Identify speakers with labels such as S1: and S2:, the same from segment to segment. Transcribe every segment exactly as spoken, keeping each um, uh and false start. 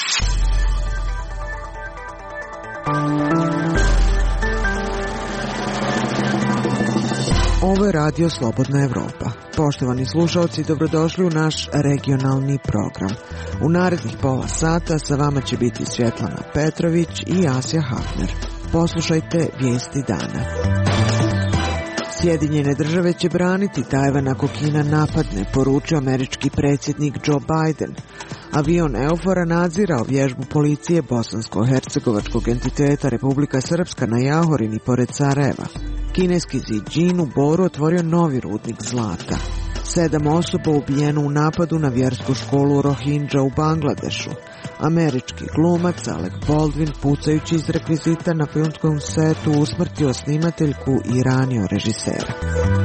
S1: Ovo je Radio Slobodna Evropa. Poštovani slušalci, dobrodošli u naš regionalni program. U narednih pola sata sa vama će biti Svjetlana Petrović i Asja Hafner. Poslušajte vijesti dana. Sjedinjene države će braniti Tajvan ako Kina napadne, poručio američki predsjednik Joe Biden. Avion Eufora nadzirao vježbu policije bosansko-hercegovačkog entiteta Republika Srpska na Jahorini pored Sarajeva. Kineski Ziđin u Boru otvorio novi rudnik zlata. Sedam osoba ubijeno u napadu na vjersku školu Rohingya u Bangladešu. Američki glumac Alec Baldwin, pucajući iz rekvizita na filmskom setu, usmrtio snimateljku i ranio režisera.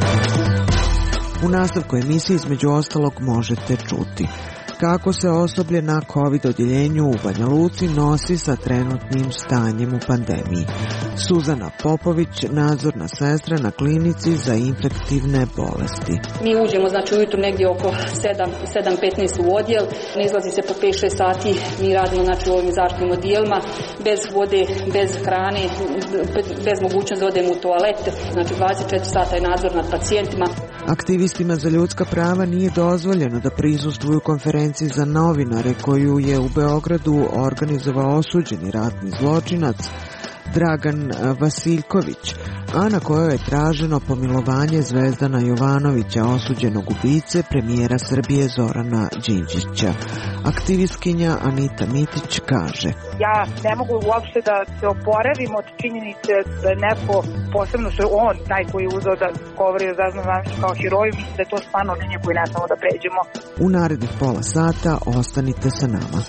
S1: U nastavku emisije između ostalog možete čuti kako se osoblje na COVID odjeljenju u Banja Luci nosi sa trenutnim stanjem u pandemiji. Suzana Popović, nadzorna sestra na klinici za infektivne bolesti.
S2: Mi uđemo, znači ujutro negdje oko sedam petnaest u odjel, ne izlazi se po pet šest sati, mi radimo znači u ovim zaštitnim odjelima, bez vode, bez hrane, bez mogućnosti da odemo u toalet, znači dvadeset četiri sata je nadzor nad pacijentima.
S1: Aktivistima za ljudska prava nije dozvoljeno da prisustvuju konferenciji za novinare koju je u Beogradu organizovao osuđeni ratni zločinac Dragan Vasiljković, a na kojoj je traženo pomilovanje Zvezdana Jovanovića, osuđenog ubice premijera Srbije Zorana Đinđića. Aktivistkinja Anita Mitić kaže:
S3: Ja ne mogu uopšte da se oporavim od činjenice da neko, posebno što je on taj koji je uzeo da govori o Zvezdanu Jovanoviću kao heroju, mislim da je to stvarno linija koju ne smemo da pređemo.
S1: U narednih pola sata ostanite sa nama.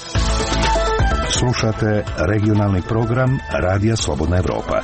S4: Slušate regionalni program Radija Slobodna Evropa.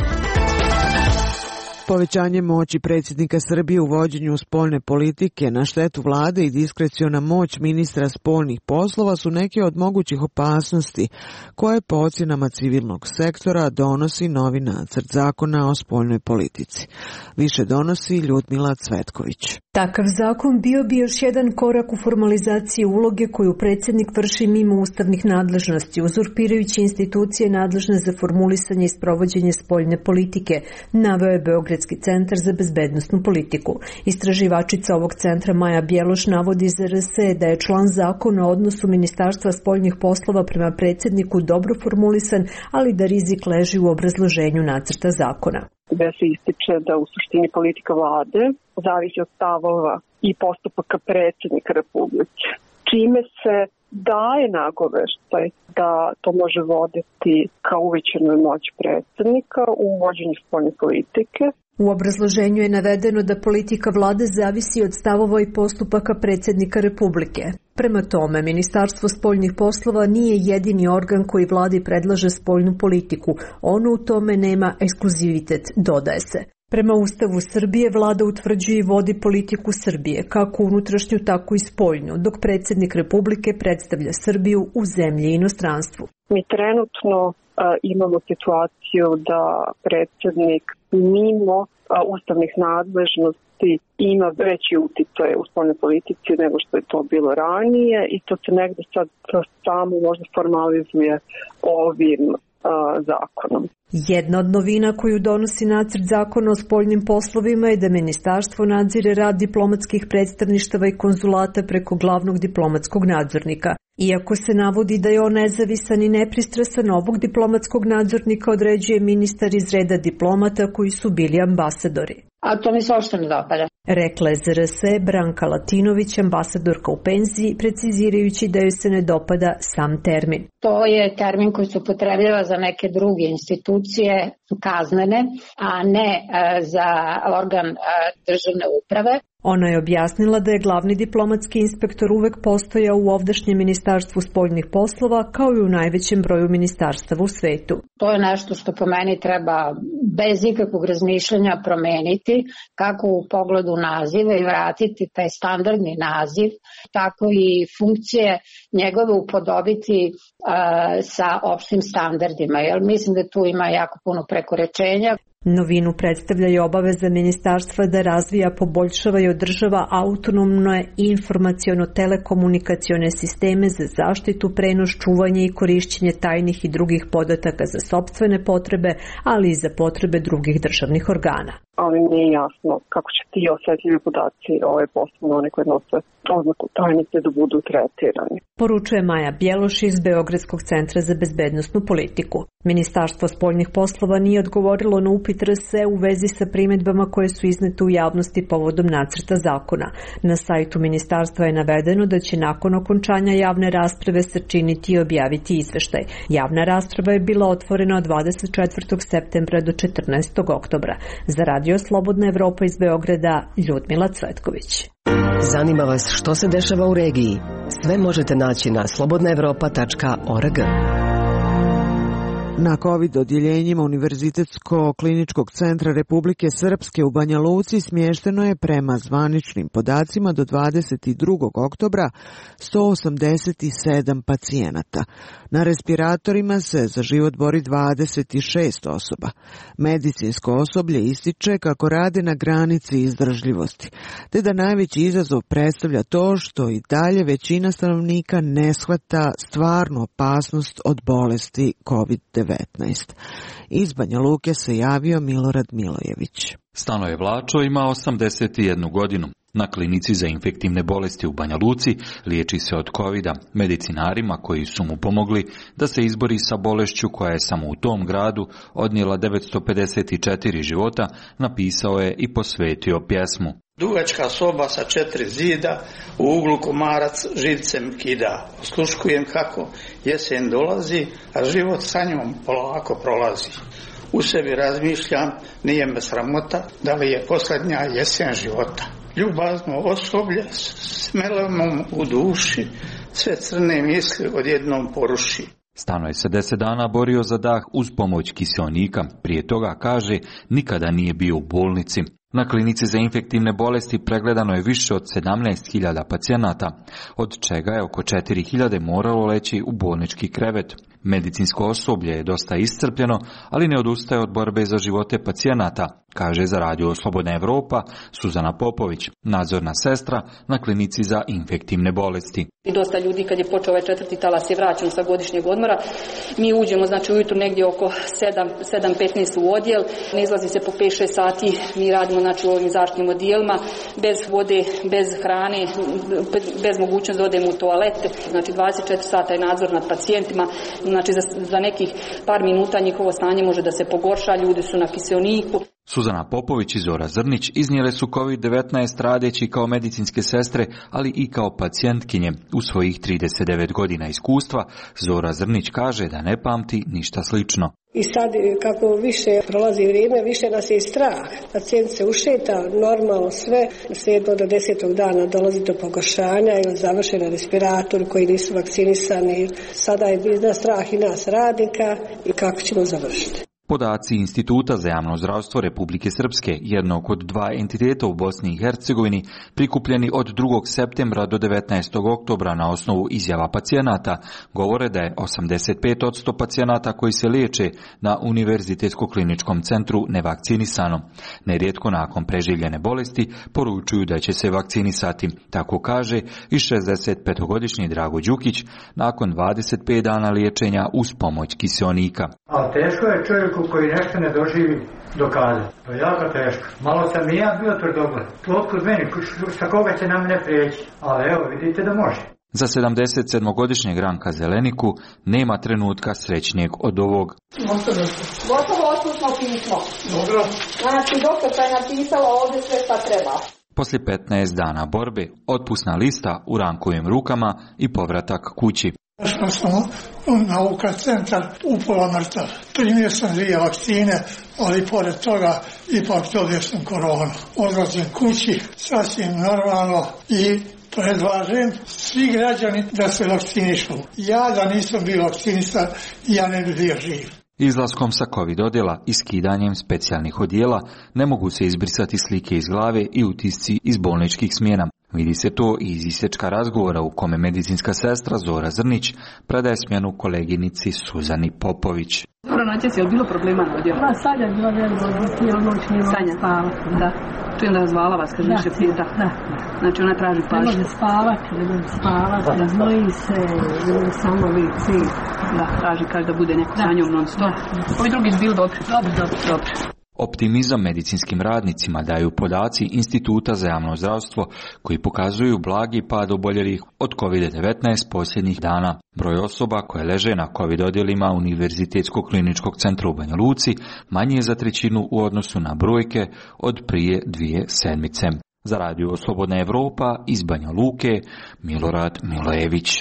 S1: Povećanje moći predsjednika Srbije u vođenju spoljne politike na štetu vlade i diskreciona moć ministra spoljnih poslova su neke od mogućih opasnosti koje po ocjenama civilnog sektora donosi novi nacrt zakona o spoljnoj politici. Više donosi Ljudmila Cvetković.
S5: Takav zakon bio bi još jedan korak u formalizaciji uloge koju predsjednik vrši mimo ustavnih nadležnosti, uzurpirajući institucije nadležne za formulisanje i sprovođenje spoljne politike, naveo je Beogradski centar za bezbednosnu politiku. Istraživačica ovog centra Maja Bjeloš navodi za R S da je član zakona o odnosu Ministarstva spoljnih poslova prema predsjedniku dobro formulisan, ali da rizik leži u obrazloženju nacrta zakona.
S6: Gde se ističe da u suštini politika vlade zavisi od stavova i postupaka predsjednika Republike, čime se daje nagoveštaj da to može voditi ka uvećanoj moći predsjednika u vođenju spoljne politike.
S5: U obrazloženju je navedeno da politika vlade zavisi od stavova i postupaka predsjednika Republike. Prema tome, Ministarstvo spoljnih poslova nije jedini organ koji vladi predlaže spoljnu politiku. Ono u tome nema ekskluzivitet, dodaje se. Prema Ustavu Srbije, vlada utvrđuje i vodi politiku Srbije, kako unutrašnju, tako i spoljnu, dok predsjednik Republike predstavlja Srbiju u zemlji i inostranstvu.
S6: Mi trenutno a, imamo situaciju da predsjednik mimo a, ustavnih nadležnosti ima veći uticaj u spoljnoj politici nego što je to bilo ranije i to se negde sad samo možda formalizuje ovim a, zakonom.
S5: Jedna od novina koju donosi nacrt zakona o spoljnim poslovima je da ministarstvo nadzire rad diplomatskih predstavništava i konzulata preko glavnog diplomatskog nadzornika. Iako se navodi da je on nezavisan i nepristrasan, ovog diplomatskog nadzornika određuje ministar iz reda diplomata koji su bili ambasadori.
S7: A to mi se uopšte ne dopada.
S5: Rekla je za R S Branka Latinović, ambasadorka u penziji, precizirajući da joj se ne dopada sam termin.
S7: To je termin koji se upotrebljava za neke druge institucije kaznene, a ne a, za organ a, državne uprave.
S5: Ona je objasnila da je glavni diplomatski inspektor uvek postojao u ovdašnjem Ministarstvu spoljnih poslova kao i u najvećem broju ministarstava u svetu.
S7: To je nešto što po meni treba bez ikakvog razmišljanja promeniti, kako u pogledu naziva i vratiti taj standardni naziv, tako i funkcije njegove upodobiti uh, sa opštim standardima, jer mislim da tu ima jako puno prekoračenja.
S5: Novinu predstavlja i obaveza ministarstva da razvija, poboljšava i održava autonomne informaciono-telekomunikacione sisteme za zaštitu, prenos, čuvanje i korišćenje tajnih i drugih podataka za sopstvene potrebe, ali i za potrebe drugih državnih organa.
S6: Ali nije jasno kako će ti osjetljivi podaci, ove posebno one koje nose oznaku tajnice, da budu tretirani.
S5: Poručuje Maja Bjeloš iz Beogradskog centra za bezbednosnu politiku. Ministarstvo spoljnih poslova nije odgovorilo na upit R S E u vezi sa primjedbama koje su iznete u javnosti povodom nacrta zakona. Na sajtu ministarstva je navedeno da će nakon okončanja javne rasprave sačiniti i objaviti izveštaj. Javna rasprava je bila otvorena od dvadeset četvrtog septembra do četrnaestog oktobra. Za Radio Slobodna Evropa iz Beograda, Ljudmila Cvetković.
S8: Zanima vas što se dešava u regiji? Sve možete naći na slobodna evropa tačka org.
S1: Na COVID odjeljenjima Univerzitetsko-kliničkog centra Republike Srpske u Banja Luci smješteno je prema zvaničnim podacima do dvadeset drugog oktobra sto osamdeset sedam pacijenata. Na respiratorima se za život bori dvadeset šest osoba. Medicinsko osoblje ističe kako rade na granici izdržljivosti, te da najveći izazov predstavlja to što i dalje većina stanovnika ne shvata stvarnu opasnost od bolesti COVID devetnaest. Iz Banja Luke se javio Milorad Milojević.
S9: Stanoje Vlačo ima osamdeset jednu godinu. Na klinici za infektivne bolesti u Banja Luci liječi se od kovida. Medicinarima koji su mu pomogli da se izbori sa bolešću koja je samo u tom gradu odnijela devetsto pedeset četiri života, napisao je i posvetio pjesmu.
S10: Dugačka soba sa četiri zida, u uglu komarac živcem kida. Osluškujem kako jesen dolazi, a život sa njom polako prolazi. U sebi razmišljam, nije me sramota, da li je posljednja jesen života. Ljubazno osoblje s melemom u duši, sve crne misli odjednom poruši.
S9: Stano je se deset dana borio za dah uz pomoć kiseonika. Prije toga, kaže, nikada nije bio u bolnici. Na klinici za infektivne bolesti pregledano je više od sedamnaest hiljada pacijenata, od čega je oko četiri hiljade moralo leći u bolnički krevet. Medicinsko osoblje je dosta iscrpljeno, ali ne odustaje od borbe za živote pacijenata, kaže za Radio Slobodna Evropa Suzana Popović, nadzorna sestra na klinici za infektivne bolesti.
S2: I dosta ljudi kad je počeo ovaj četvrti talas je vraćen sa godišnjeg odmora. Mi uđemo znači ujutro negdje oko sedam petnaest u odjel, ne izlazi se po pet šest sati, mi radimo znači u ovim zaštitnim odjelima, bez vode, bez hrane, bez mogućnosti da odemo u toalete, znači dvadeset četiri sata je nadzor nad pacijentima, znači za, za nekih par minuta njihovo stanje može da se pogorša, ljudi su na kiseoniku.
S9: Suzana Popović i Zora Zrnić iznijele su COVID devetnaest radeći kao medicinske sestre, ali i kao pacijentkinje. U svojih trideset devet godina iskustva, Zora Zrnić kaže da ne pamti ništa slično.
S11: I sad kako više prolazi vrijeme, više nas je i strah. Pacijent se ušeta, normalno sve, sedmog do desetog dana dolazi do pogoršanja ili završe na respiratoru koji nisu vakcinisani. Sada je bizna strah i nas radnika i kako ćemo završiti.
S9: Podaci Instituta za javno zdravstvo Republike Srpske, jednog od dva entiteta u Bosni i Hercegovini, prikupljeni od drugog septembra do devetnaestog oktobra na osnovu izjava pacijenata, govore da je osamdeset pet posto pacijenata koji se liječe na Univerzitetsko-kliničkom centru nevakcinisano. Nerijetko nakon preživljene bolesti poručuju da će se vakcinisati, tako kaže i šezdeset petogodišnji Drago Đukić nakon dvadeset pet dana liječenja uz pomoć kiseonika.
S12: Ali teško je čovjeku koji nešto ne doživi dokazati. To je jako teško. Malo sam i ja bio tvrdogled. Otkud meni, sa koga će nam ne prijeći. Ali evo, vidite da može.
S9: Za sedamdeset sedmogodišnjeg Ranka Zeleniku nema trenutka srećnijeg od ovog.
S13: Gotovo odsutno pismo. Dobro. Znači, doktorka je napisala ovdje sve šta treba.
S9: Poslije petnaest dana borbe, otpusna lista u Rankovim rukama i povratak kući.
S14: Što sam nauka centar upola mrtav. Primio sam dvije vakcine, ali pored toga ipak dobio sam koronu. Odlazim kući, sasvim normalno i predlažem svi građani da se vakcinišu. Ja da nisam bio vakcinisan, ja ne bi bio živ.
S9: Izlaskom sa COVID odjela i skidanjem specijalnih odjela ne mogu se izbrisati slike iz glave i utisci iz bolničkih smjena. Vidi se to i iz isječka razgovora u kome medicinska sestra Zora Zrnić predaje smjenu koleginici Suzani Popović.
S2: noćas, je li bilo problema na odjelu?
S11: Da, Sanja je bila velika, cijelu noć nije mogla spavati.
S2: Da. Čujem da razvala vas, kaže više pita.
S11: Da.
S2: Znači ona traži pažnju.
S11: Ne može spavati, ne može spavati, ne znoji se, ne može samo lici.
S2: Da, traži, kaže da bude neko sa njom non stop. Ovi drugi su bili dobri.
S11: Dobro, dobro.
S2: Dobro.
S9: Optimizam medicinskim radnicima daju podaci Instituta za javno zdravstvo koji pokazuju blagi pad oboljelih od kovid devetnaest posljednjih dana. Broj osoba koje leže na kovid odjelima Univerzitetskog kliničkog centra u Banja Luci manji je za trećinu u odnosu na brojke od prije dvije sedmice. Za radio Slobodna Evropa iz Banja Luke, Milorad Milojević.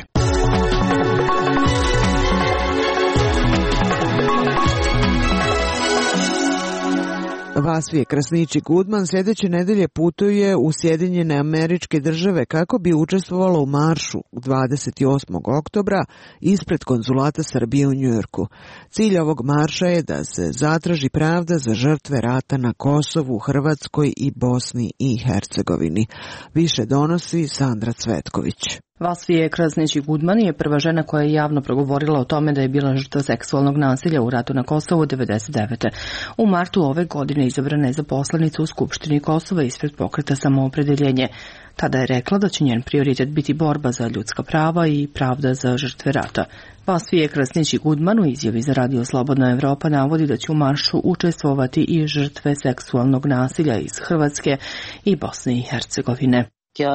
S1: Vasfije Krasnići-Gudman sljedeće nedelje putuje u Sjedinjene Američke Države kako bi učestvovala u maršu dvadeset osmog oktobra ispred konzulata Srbije u Njujorku. Cilj ovog marša je da se zatraži pravda za žrtve rata na Kosovu, Hrvatskoj i Bosni i Hercegovini. Više donosi Sandra Cvetković.
S15: Vasfije Krasnići-Gudman je prva žena koja je javno progovorila o tome da je bila žrtva seksualnog nasilja u ratu na Kosovu devedeset devete. U martu ove godine izabrana je za poslanicu u Skupštini Kosova ispred pokreta Samoopredeljenje. Tada je rekla da će njen prioritet biti borba za ljudska prava i pravda za žrtve rata. Vasfije Krasnići-Gudman u izjavi za radio Slobodna Evropa navodi da će u maršu učestvovati i žrtve seksualnog nasilja iz Hrvatske i Bosne i Hercegovine.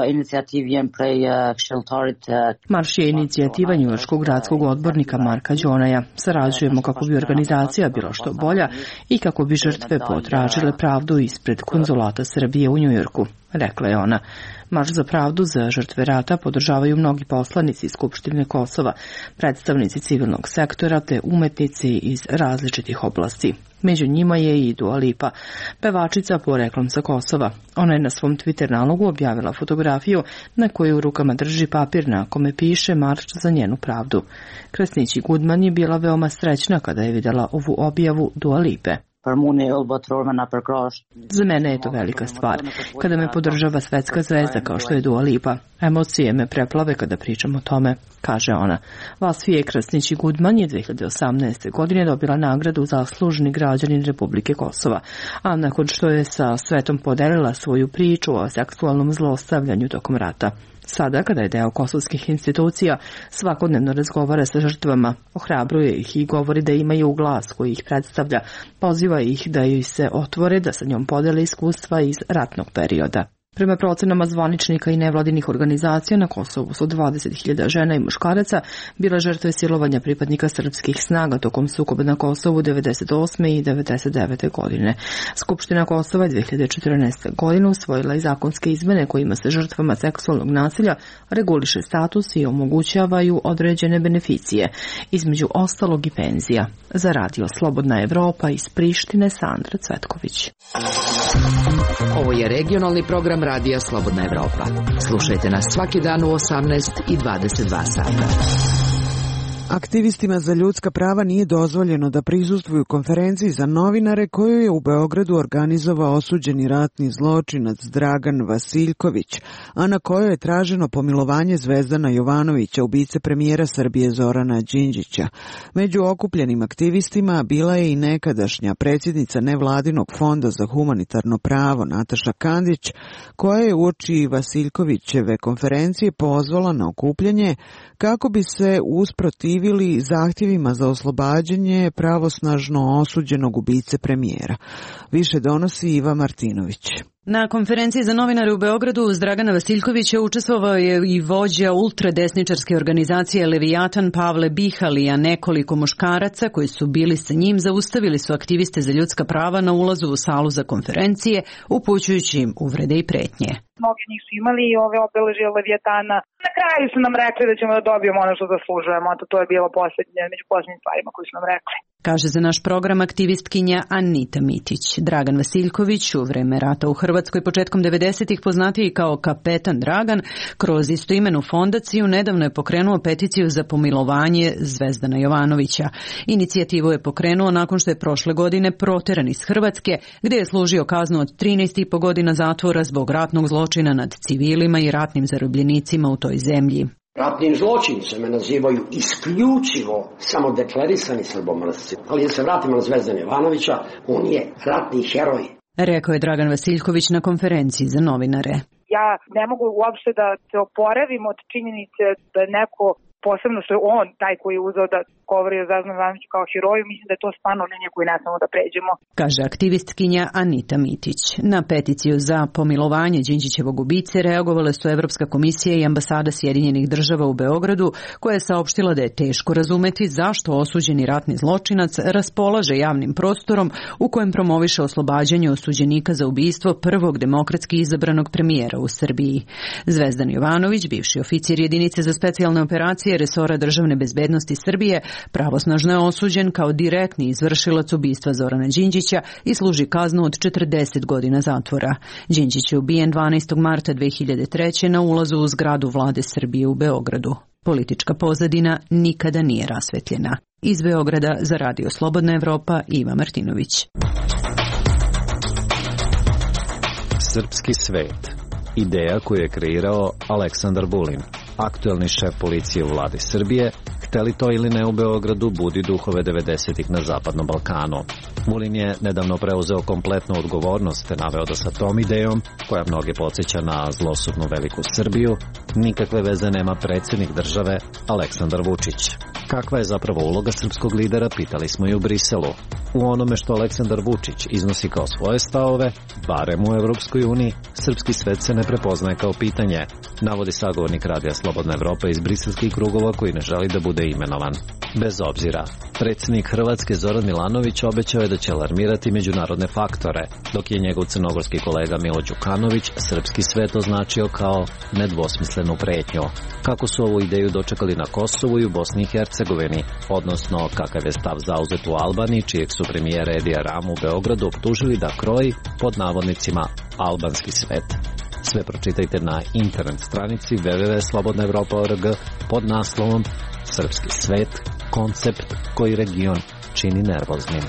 S15: Marš je inicijativa njujorškog gradskog odbornika Marka Đonaja. Sarađujemo kako bi organizacija bila što bolja i kako bi žrtve potražile pravdu ispred konzulata Srbije u Njujorku, rekla je ona. Marš za pravdu za žrtve rata podržavaju mnogi poslanici iz Skupštine Kosova, predstavnici civilnog sektora te umetnici iz različitih oblasti. Među njima je i Dua Lipa, pevačica poreklom sa Kosova. Ona je na svom Twitter nalogu objavila fotografiju na kojoj u rukama drži papir na kome piše Marš za njenu pravdu. Krasnići-Gudman je bila veoma srećna kada je vidjela ovu objavu Dua Lipe. Za mene je to velika stvar, kada me podržava svetska zvezda kao što je Dua Lipa. Emocije me preplave kada pričam o tome, kaže ona. Vasfije Krasnići-Gudman je dve hiljade osamnaeste. godine dobila nagradu za zaslužni građanin Republike Kosova, a nakon što je sa svetom podelila svoju priču o seksualnom zlostavljanju tokom rata. Sada, kada je deo kosovskih institucija, svakodnevno razgovara sa žrtvama, ohrabruje ih i govori da imaju glas koji ih predstavlja, poziva ih da joj se otvore, da sa njom podele iskustva iz ratnog perioda. Prema procenama zvaničnika i nevladinih organizacija, na Kosovu su dvadeset hiljada žena i muškaraca bila žrtve silovanja pripadnika srpskih snaga tokom sukoba na Kosovu devedeset osme i devedeset devete. godine. Skupština Kosova je dve hiljade četrnaeste. godine usvojila i zakonske izmene kojima se žrtvama seksualnog nasilja reguliše status i omogućavaju određene beneficije, između ostalog i penzija. Za radio Slobodna Evropa iz Prištine, Sandra Cvetković.
S8: Ovo je regionalni program radija Slobodna Evropa. Slušajte nas svaki dan u osamnaest i dvadeset dva sata.
S1: Aktivistima za ljudska prava nije dozvoljeno da prisustvuju konferenciji za novinare koju je u Beogradu organizovao osuđeni ratni zločinac Dragan Vasiljković, a na kojoj je traženo pomilovanje Zvezdana Jovanovića, ubice premijera Srbije Zorana Đinđića. Među okupljenim aktivistima bila je i nekadašnja predsjednica nevladinog fonda za humanitarno pravo Nataša Kandić, koja je uoči Vasiljkovićeve konferencije pozvala na okupljanje kako bi se usprotivili zahtjevima za oslobađanje pravosnažno osuđenog ubice premijera. Više donosi Iva Martinović.
S16: Na konferenciji za novinare u Beogradu uz Dragana Vasiljkovića učestvovao je i vođa ultradesničarske organizacije Leviatan Pavle Bihali, a nekoliko muškaraca koji su bili sa njim zaustavili su aktiviste za ljudska prava na ulazu u salu za konferencije, upućujući im uvrede i pretnje.
S3: Mnogi nisu imali ove obeležje Leviatana. Na kraju su nam rekli da ćemo da dobijemo ono što zaslužujemo, a to je bilo posljednje, među posljednjim stvarima koje su nam rekli.
S16: Kaže za naš program aktivistkinja Anita Mitić. Dragan Vasiljković u vreme rata u Hrvatskoj početkom devedesetih poznatiji kao Kapetan Dragan, kroz istoimenu fondaciju nedavno je pokrenuo peticiju za pomilovanje Zvezdana Jovanovića. Inicijativu je pokrenuo nakon što je prošle godine proteran iz Hrvatske, gdje je služio kaznu od trinaest i po godina zatvora zbog ratnog zločina nad civilima i ratnim zarobljenicima u toj zemlji.
S17: Ratnim zločincem me nazivaju isključivo samo deklarisani srbomrsci. Ali da se vratimo na Zvezdana Jovanovića, on je ratni heroj.
S16: Rekao je Dragan Vasiljković na konferenciji za novinare.
S3: Ja ne mogu uopšte da se oporavim od činjenice da neko, posebno što je on taj koji je uzeo da govori o Zvezdanu Jovanoviću kao heroju, mislim da je to stvarno linija koju ne smemo da pređemo.
S16: Kaže aktivistkinja Anita Mitić. Na peticiju za pomilovanje Đinđićevog ubice reagovale su Evropska komisija i ambasada Sjedinjenih država u Beogradu, koja je saopštila da je teško razumeti zašto osuđeni ratni zločinac raspolaže javnim prostorom u kojem promoviše oslobađanje osuđenika za ubistvo prvog demokratski izabranog premijera u Srbiji. Zvezdan Jovanović, bivši oficir jedinice za specijalne operacije resora državne bezbednosti Srbije, pravosnažno je osuđen kao direktni izvršilac ubistva Zorana Đinđića i služi kaznu od četrdeset godina zatvora. Đinđić je ubijen dvanaestog marta dve hiljade treće. na ulazu u zgradu vlade Srbije u Beogradu. Politička pozadina nikada nije rasvetljena. Iz Beograda za Radio Slobodna Evropa, Iva Martinović.
S18: Srpski svet. Ideja koju je kreirao Aleksandar Vulin, aktuelni šef policije u vladi Srbije, hteli to ili ne u Beogradu, budi duhove devedesetih na Zapadnom Balkanu. Vulin je nedavno preuzeo kompletnu odgovornost te naveo da sa tom idejom, koja mnoge podsjeća na zlosudnu veliku Srbiju, nikakve veze nema predsjednik države Aleksandar Vučić. Kakva je zapravo uloga srpskog lidera, pitali smo i u Briselu. U onome što Aleksandar Vučić iznosi kao svoje stavove, barem u Evropskoj uniji, srpski svet se ne prepoznaje kao pitanje, navodi sagovornik Radija Slobodna Evropa iz briselskih krugova koji ne želi da bude imenovan. Bez obzira, predsjednik Hrvatske Zoran Milanović obećao je da će alarmirati međunarodne faktore, dok je njegov crnogorski kolega Milo Đukanović srpski svet označio kao nedvosmislenu pretnju. Kako su ovu ideju dočekali na Kosovu i u Bosni i Hercegovini, odnosno kakav je stav zauzet u Albaniji, čijeg su premijera Edija Ramu u Beogradu optužili da kroji, pod navodnicima, albanski svet. Sve pročitajte na internet stranici w w w tačka slobodna evropa tačka org pod naslovom Srpski svet, koncept koji region čini nervoznim.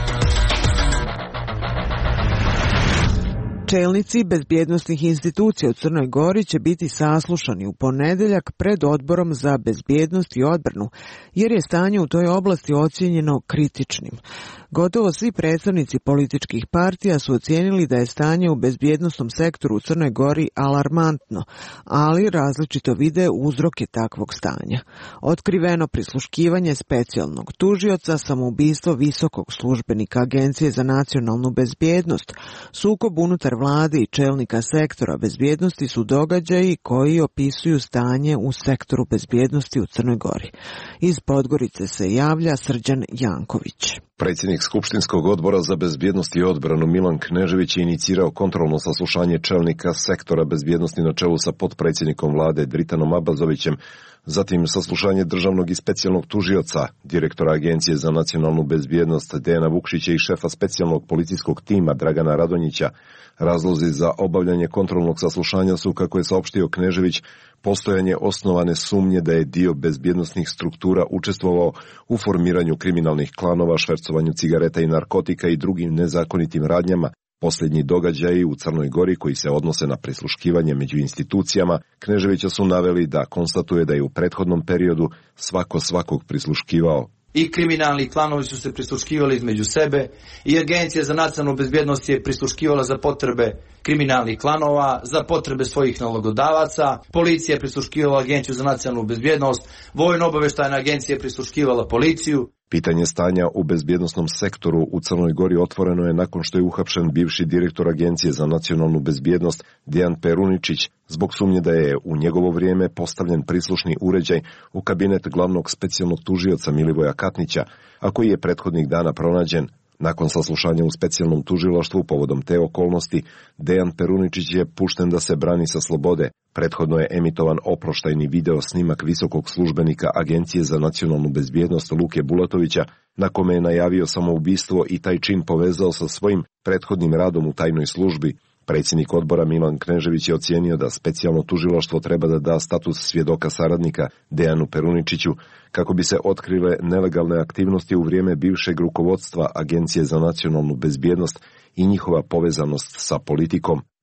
S1: Čelnici bezbjednosnih institucija u Crnoj Gori će biti saslušani u ponedeljak pred Odborom za bezbjednost i odbranu, jer je stanje u toj oblasti ocijenjeno kritičnim. Gotovo svi predstavnici političkih partija su ocijenili da je stanje u bezbjednosnom sektoru u Crnoj Gori alarmantno, ali različito vide uzroke takvog stanja. Otkriveno prisluškivanje specijalnog tužioca, samoubistvo visokog službenika Agencije za nacionalnu bezbjednost, sukob unutar vlade i čelnika sektora bezbjednosti su događaji koji opisuju stanje u sektoru bezbjednosti u Crnoj Gori. Iz Podgorice se javlja Srđan Janković.
S19: Predsjednik Skupštinskog odbora za bezbjednost i odbranu Milan Knežević je inicirao kontrolno saslušanje čelnika sektora bezbjednosti na čelu sa potpredsjednikom vlade Dritanom Abazovićem, zatim saslušanje državnog i specijalnog tužioca, direktora Agencije za nacionalnu bezbjednost Dejana Vukšića i šefa specijalnog policijskog tima Dragana Radonjića. Razlozi za obavljanje kontrolnog saslušanja su, kako je saopštio Knežević, postojanje osnovane sumnje da je dio bezbjednosnih struktura učestvovao u formiranju kriminalnih klanova, švercovanju cigareta i narkotika i drugim nezakonitim radnjama. Posljednji događaji u Crnoj Gori koji se odnose na prisluškivanje među institucijama Kneževića su naveli da konstatuje da je u prethodnom periodu svako svakog prisluškivao.
S20: I kriminalni klanovi su se prisluškivali između sebe i Agencija za nacionalnu bezbjednost je prisluškivala za potrebe kriminalnih klanova, za potrebe svojih nalogodavaca, policija je prisluškivala Agenciju za nacionalnu bezbjednost, Vojno-obavještajna agencija je prisluškivala policiju.
S19: Pitanje stanja u bezbjednosnom sektoru u Crnoj Gori otvoreno je nakon što je uhapšen bivši direktor Agencije za nacionalnu bezbjednost Dejan Peruničić zbog sumnje da je u njegovo vrijeme postavljen prislušni uređaj u kabinet glavnog specijalnog tužioca Milivoja Katnića, a koji je prethodnih dana pronađen. Nakon saslušanja u specijalnom tužilaštvu povodom te okolnosti, Dejan Peruničić je pušten da se brani sa slobode. Prethodno je emitovan oproštajni video snimak visokog službenika Agencije za nacionalnu bezbjednost Luke Bulatovića, na kome je najavio samoubistvo i taj čin povezao sa svojim prethodnim radom u tajnoj službi. Predsjednik odbora Milan Knežević je ocijenio da specijalno tužilaštvo treba da da status svjedoka saradnika Dejanu Peruničiću kako bi se otkrile nelegalne aktivnosti u vrijeme bivšeg rukovodstva Agencije za nacionalnu bezbjednost i njihova povezanost sa politikom.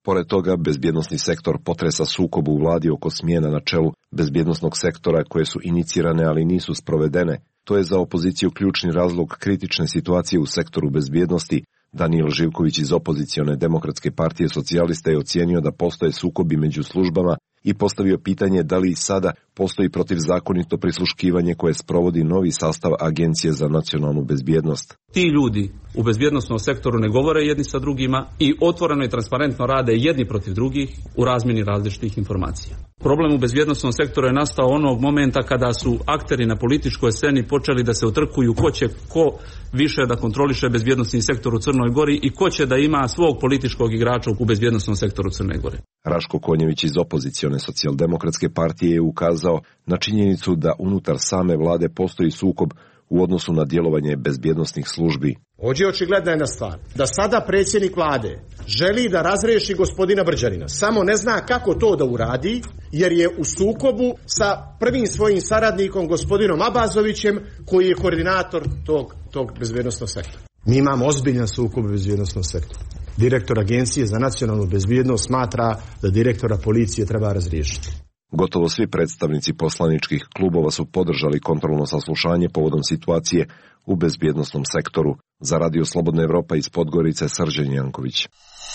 S19: Pored toga, bezbjednosni sektor potresa sukobu u vladi oko smjena na čelu bezbjednosnog sektora koje su inicirane, ali nisu sprovedene. To je za opoziciju ključni razlog kritične situacije u sektoru bezbjednosti. Danijel Živković iz opozicione Demokratske partije socijalista je ocijenio da postoje sukobi među službama i postavio pitanje da li i sada postoji protivzakonito prisluškivanje koje sprovodi novi sastav Agencije za nacionalnu bezbjednost.
S21: Ti ljudi u bezbjednosnom sektoru ne govore jedni sa drugima i otvoreno i transparentno rade jedni protiv drugih u razmjeni različitih informacija. Problem u bezbjednosnom sektoru je nastao onog momenta kada su akteri na političkoj sceni počeli da se utrkuju ko će ko više da kontroliše bezbjednosni sektor u Crnoj Gori i ko će da ima svog političkog igrača u bezbjednosnom sektoru Crne Gore.
S19: Raško Konjević iz opozicione socijaldemokratske partije je ukazao na činjenicu da unutar same vlade postoji sukob u odnosu na djelovanje bezbjednosnih službi.
S22: Ovdje je očigledna jedna stvar, da sada predsjednik vlade želi da razriješi gospodina Brđanina, samo ne zna kako to da uradi, jer je u sukobu sa prvim svojim saradnikom gospodinom Abazovićem, koji je koordinator tog, tog bezbjednosnog sektora. Mi imamo ozbiljan sukob u bezbjednosnom sektoru. Direktor Agencije za nacionalnu bezbjednost smatra da direktora policije treba razriješiti.
S19: Gotovo svi predstavnici poslaničkih klubova su podržali kontrolno saslušanje povodom situacije u bezbjednosnom sektoru. Za Radio Slobodna Evropa iz Podgorice, Srđan Janković.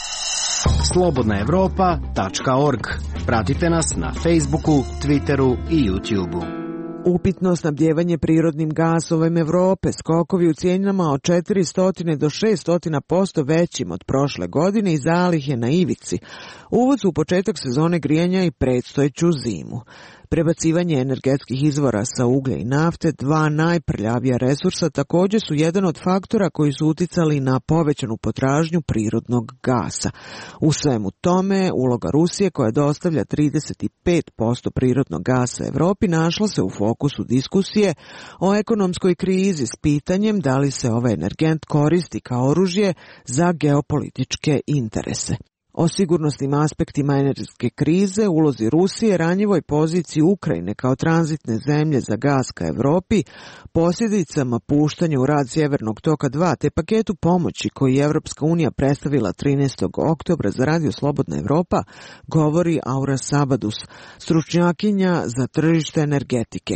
S23: slobodna evropa tačka org. Pratite nas na Facebooku, Twitteru i YouTubeu.
S1: Upitno snabdijevanje prirodnim gasovem Evrope, skokovi u cijenama od četiristo do šesto posto većim od prošle godine i zalihe na ivici. Uvod u početak sezone grijanja i predstojeću zimu. Prebacivanje energetskih izvora sa uglja i nafte, dva najprljavija resursa, također su jedan od faktora koji su uticali na povećanu potražnju prirodnog gasa. U svemu tome, uloga Rusije, koja dostavlja trideset pet posto prirodnog gasa Evropi, našla se u fokusu diskusije o ekonomskoj krizi s pitanjem da li se ovaj energent koristi kao oružje za geopolitičke interese. O sigurnosnim aspektima energetske krize, ulozi Rusije, ranjivoj poziciji Ukrajine kao tranzitne zemlje za gas ka Evropi, posljedicama puštanja u rad Sjevernog toka dva, te paketu pomoći koji je Evropska unija predstavila trinaestog oktobra za Radio Slobodna Evropa, govori Aura Sabadus, stručnjakinja za tržište energetike.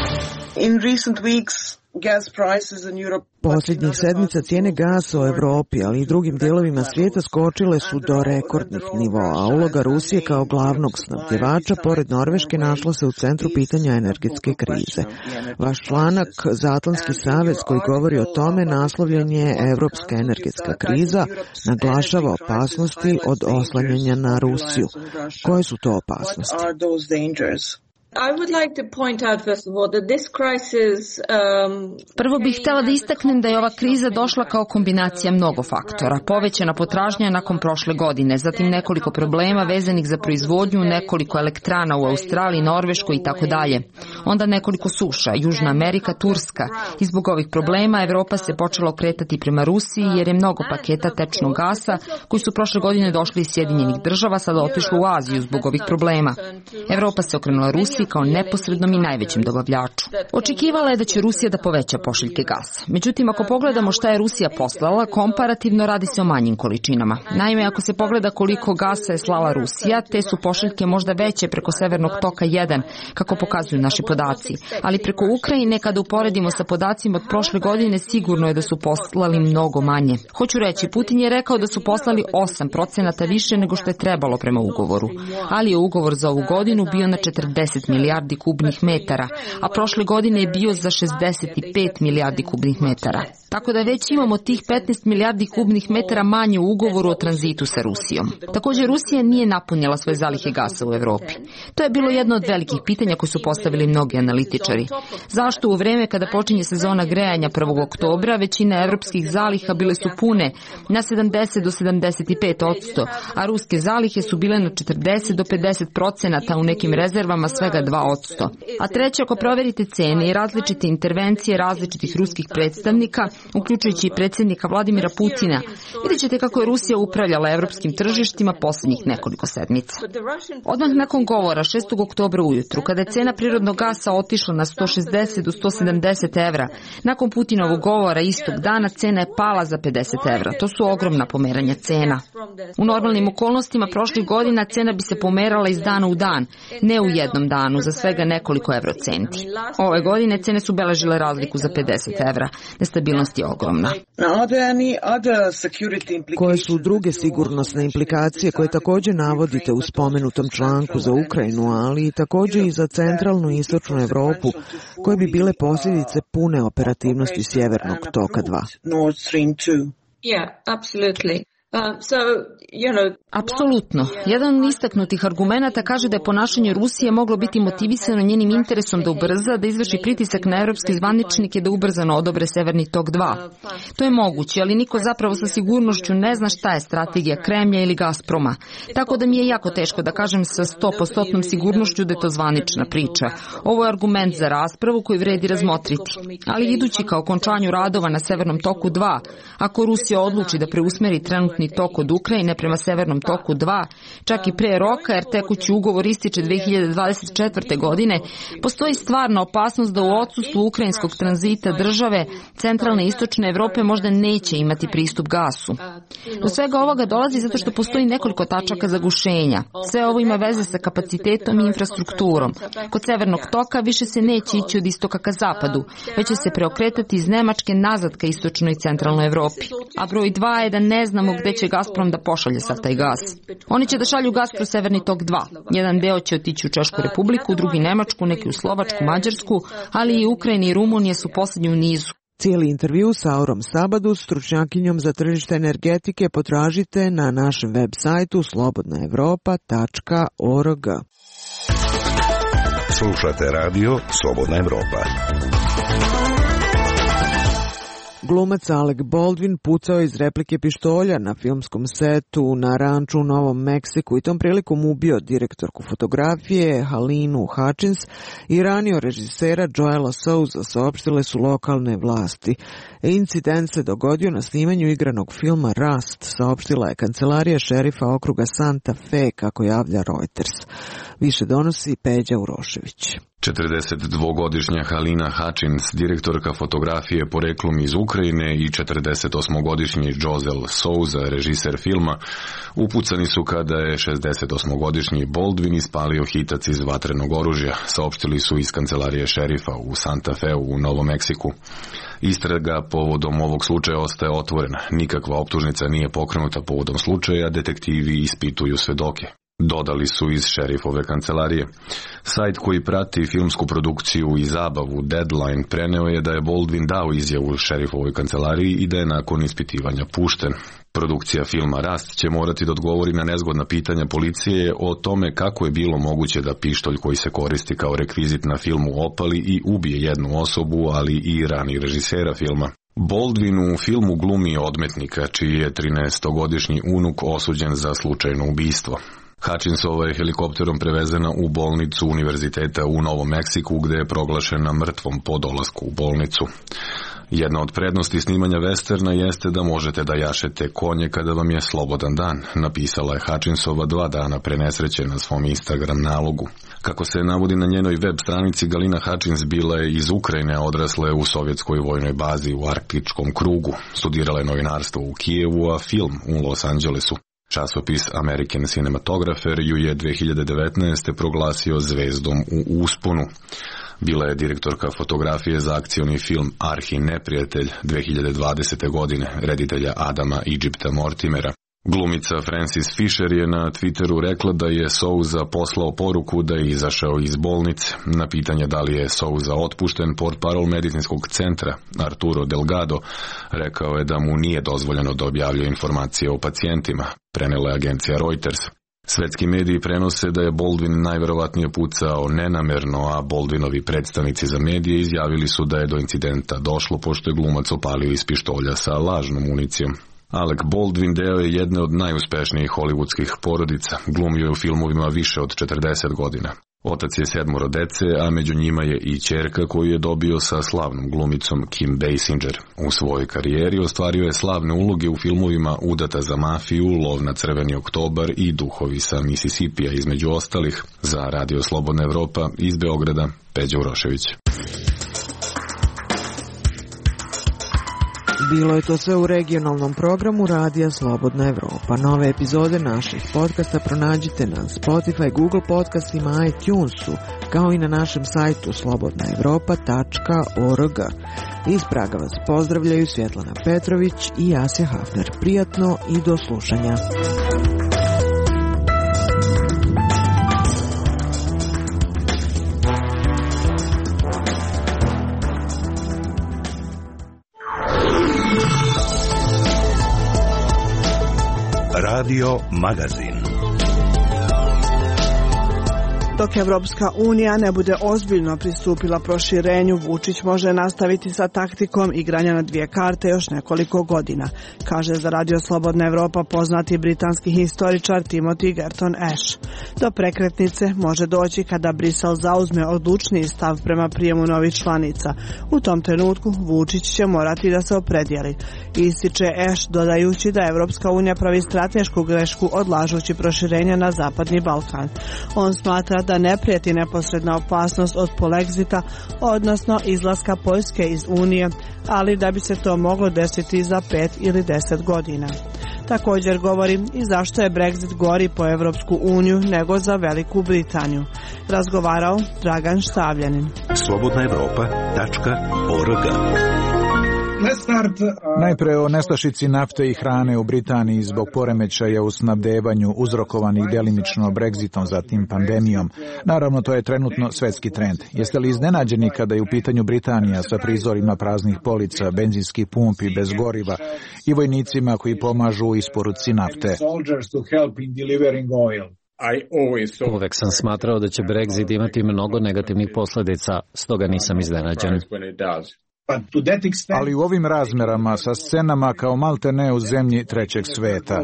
S24: In recent weeks,
S1: Posljednjih sedmica cijene gasa u Evropi, ali i drugim dijelovima svijeta skočile su do rekordnih nivoa, a uloga Rusije kao glavnog snabdjevača pored Norveške našla se u centru pitanja energetske krize. Vaš članak za Atlantski savez koji govori o tome naslovljen je Evropska energetska kriza, naglašava opasnosti od oslanjanja na Rusiju. Koje su to opasnosti?
S25: Prvo bih htjela da istaknem da je ova kriza došla kao kombinacija mnogo faktora. Povećana potražnja nakon prošle godine, zatim nekoliko problema vezanih za proizvodnju, nekoliko elektrana u Australiji, Norveškoj i tako dalje. Onda nekoliko suša, Južna Amerika, Turska. I zbog ovih problema Evropa se počela okretati prema Rusiji jer je mnogo paketa tečnog gasa koji su prošle godine došli iz Sjedinjenih država sada otišli u Aziju zbog ovih problema. Evropa se okrenula Rusiji kao neposrednom i najvećem dobavljaču. Očekivala je da će Rusija da poveća pošiljke gasa. Međutim, ako pogledamo šta je Rusija poslala, komparativno radi se o manjim količinama. Naime, ako se pogleda koliko gasa je slala Rusija, te su pošiljke možda veće preko Severnog toka jedan, kako pokazuju naši podaci. Ali preko Ukrajine, kada uporedimo sa podacima od prošle godine, sigurno je da su poslali mnogo manje. Hoću reći, Putin je rekao da su poslali osam procenata više nego što je trebalo prema ugovoru. Ali je ugovor za ovu godinu bio na četrdeset milijardi kubnih metara, a prošle godine je bio za šezdeset pet milijardi kubnih metara. Tako da već imamo tih petnaest milijardi kubnih metara manje u ugovoru o tranzitu sa Rusijom. Također Rusija nije napunila svoje zalihe gasa u Evropi. To je bilo jedno od velikih pitanja koje su postavili mnogi analitičari. Zašto u vreme kada počinje sezona grejanja prvog oktobra većina evropskih zaliha bile su pune na sedamdeset do sedamdeset pet posto, a ruske zalihe su bile na četrdeset do pedeset procenata, u nekim rezervama svega svega dva posto. A treće, ako proverite cene i različite intervencije različitih ruskih predstavnika, uključujući i predsjednika Vladimira Putina, vidjet ćete kako je Rusija upravljala evropskim tržištima posljednjih nekoliko sedmica. Odmah nakon govora šestog oktobra ujutru, kada je cena prirodnog gasa otišla na sto šezdeset do sto sedamdeset evra, nakon Putinovog govora istog dana cena je pala za pedeset evra. To su ogromna pomeranja cena. U normalnim okolnostima prošlih godina cena bi se pomerala iz dana u dan, ne u jednom danu, za svega nekoliko evrocenti. Ove godine cene su beležile razliku za pedeset evra. Nestabilnost je ogromna.
S1: Koje su druge sigurnosne implikacije koje također navodite u spomenutom članku za Ukrajinu, ali i također i za centralnu i istočnu Evropu, koje bi bile posljedice pune operativnosti Sjevernog toka dva?
S25: Yeah, absolutely. Uh, so, you know, Apsolutno. Jedan od istaknutih argumenata kaže da je ponašanje Rusije moglo biti motivisano njenim interesom da ubrza, da izvrši pritisak na evropske zvaničnike da ubrzano odobre Severni tok dva. To je moguće, ali niko zapravo sa sigurnošću ne zna šta je strategija Kremlja ili Gazproma. Tako da mi je jako teško da kažem sa sto posto sigurnošću da je to zvanična priča. Ovo je argument za raspravu koju vredi razmotriti. Ali idući ka okončanju radova na Severnom toku dva, ako Rusija odluči da preusmeri trenutni tok od Ukrajine prema Severnom toku dva, čak i pre roka, jer tekući ugovor ističe dve hiljade dvadeset četvrte. godine, postoji stvarna opasnost da u odsustvu ukrajinskog tranzita države centralne i istočne Evrope možda neće imati pristup gasu. Do svega ovoga dolazi zato što postoji nekoliko tačaka zagušenja. Sve ovo ima veze sa kapacitetom i infrastrukturom. Kod Severnog toka više se neće ići od istoka ka zapadu, već će se preokretati iz Nemačke nazad ka istočnoj i centralnoj Evropi. A broj dva je da ne znamo gde će Gazprom da pošalje sav taj gas. Oni će da šalju gas kroz Severni tok dva. Jedan deo će otići u Češku Republiku, drugi Nemačku, neki u Slovačku, Mađarsku, ali i Ukrajina i Rumunija su posljednji u nizu.
S1: Cijeli intervju sa Aurom Sabadu, stručnjakinjom za tržište energetike, potražite na našem web sajtu slobodna evropa tačka org.
S4: Slušate radio Slobodna Evropa.
S1: Glumac Alec Baldwin pucao iz replike pištolja na filmskom setu na ranču u Novom Meksiku i tom prilikom ubio direktorku fotografije Halinu Hutchins i ranio režisera Joela Souza, saopštile su lokalne vlasti. Incident se dogodio na snimanju igranog filma Rust, saopštila je kancelarija šerifa okruga Santa Fe, kako javlja Reuters. Više donosi Peđa Urošević.
S5: četrdesetdvogodišnja Halina Hutchins, direktorka fotografije poreklom iz Ukrajine, i četrdesetosmogodišnji Joel Souza, režiser filma, upucani su kada je šezdesetosmogodišnji Baldwin ispalio hitac iz vatrenog oružja, saopštili su iz kancelarije šerifa u Santa Feu u Novom Meksiku. Istraga povodom ovog slučaja ostaje otvorena. Nikakva optužnica nije pokrenuta povodom slučaja, detektivi ispituju svedoke. Dodali su iz šerifove kancelarije. Sajt koji prati filmsku produkciju i zabavu Deadline preneo je da je Baldwin dao izjavu šerifovoj kancelariji i da je nakon ispitivanja pušten. Produkcija filma Rust će morati da odgovori na nezgodna pitanja policije o tome kako je bilo moguće da pištolj koji se koristi kao rekvizit na filmu opali i ubije jednu osobu, ali i rani režisera filma. Baldwin u filmu glumi odmetnika, čiji je trinaestogodišnji unuk osuđen za slučajno ubistvo. Hutchinsova je helikopterom prevezena u bolnicu univerziteta u Novom Meksiku, gde je proglašena mrtvom po dolasku u bolnicu. Jedna od prednosti snimanja westerna jeste da možete da jašete konje kada vam je slobodan dan, napisala je Hutchinsova dva dana pre nesreće na svom Instagram nalogu. Kako se navodi na njenoj web stranici, Galina Hutchins bila je iz Ukrajine, odrasla je u sovjetskoj vojnoj bazi u arktičkom krugu. Studirala je novinarstvo u Kijevu, a film u Los Angelesu. Časopis American Cinematographer ju je dve hiljade devetnaeste. proglasio zvezdom u usponu. Bila je direktorka fotografije za akcioni film Arhi neprijatelj dve hiljade dvadesete. godine, reditelja Adama Egypta Mortimera. Glumica Frances Fisher je na Twitteru rekla da je Souza poslao poruku da je izašao iz bolnice. Na pitanje da li je Souza otpušten, portparol medicinskog centra Arturo Delgado rekao je da mu nije dozvoljeno da objavljuje informacije o pacijentima, prenela je agencija Reuters. Svetski mediji prenose da je Baldwin najverovatnije pucao nenamerno, a Baldwinovi predstavnici za medije izjavili su da je do incidenta došlo pošto je glumac opalio iz pištolja sa lažnom municijom. Alec Baldwin deo je jedne od najuspešnijih hollywoodskih porodica. Glumio je u filmovima više od četrdeset godina. Otac je sedmoro dece, a među njima je i ćerka koju je dobio sa slavnom glumicom Kim Basinger. U svojoj karijeri ostvario je slavne uloge u filmovima Udata za mafiju, Lov na crveni oktobar i Duhovi sa Misisipija, između ostalih. Za Radio Slobodna Evropa iz Beograda, Peđa Urošević.
S1: Bilo je to sve u regionalnom programu Radija Slobodna Evropa. Nove epizode naših podcasta pronađite na Spotify, Google podcastima, iTunesu, kao i na našem sajtu slobodna evropa tačka org. Iz Praga vas pozdravljaju Svjetlana Petrović i Jasja Hafner. Prijatno i do slušanja.
S4: Radio Magazin.
S24: Dok Evropska unija ne bude ozbiljno pristupila proširenju, Vučić može nastaviti sa taktikom igranja na dvije karte još nekoliko godina, kaže za Radio Slobodna Evropa poznati britanski historičar Timothy Gerton Ash. Do prekretnice može doći kada Brisel zauzme odlučniji stav prema prijemu novih članica. U tom trenutku Vučić će morati da se opredijeli. Ističe Ash dodajući da Evropska unija pravi stratešku grešku odlažući proširenje na Zapadni Balkan. On smatra da ne prijeti neposredna opasnost od polexita, odnosno izlaska Poljske iz Unije, ali da bi se to moglo desiti za pet ili deset godina. Također govori i zašto je Brexit gori po Evropsku uniju nego za Veliku Britaniju. Razgovarao Dragan Štavljanin.
S4: slobodna evropa tačka org.
S6: Najpre o nestašici nafte i hrane u Britaniji zbog poremećaja u snabdevanju uzrokovanih delimično Brexitom, zatim pandemijom. Naravno, to je trenutno svetski trend. Jeste li iznenađeni kada je u pitanju Britanija sa prizorima praznih polica, benzinskih pumpi bez goriva i vojnicima koji pomažu u isporuci nafte?
S18: Uvek sam smatrao da će Brexit imati mnogo negativnih posljedica, stoga nisam iznenađen.
S6: Ali u ovim razmerama sa scenama kao malte ne u zemlji trećeg sveta.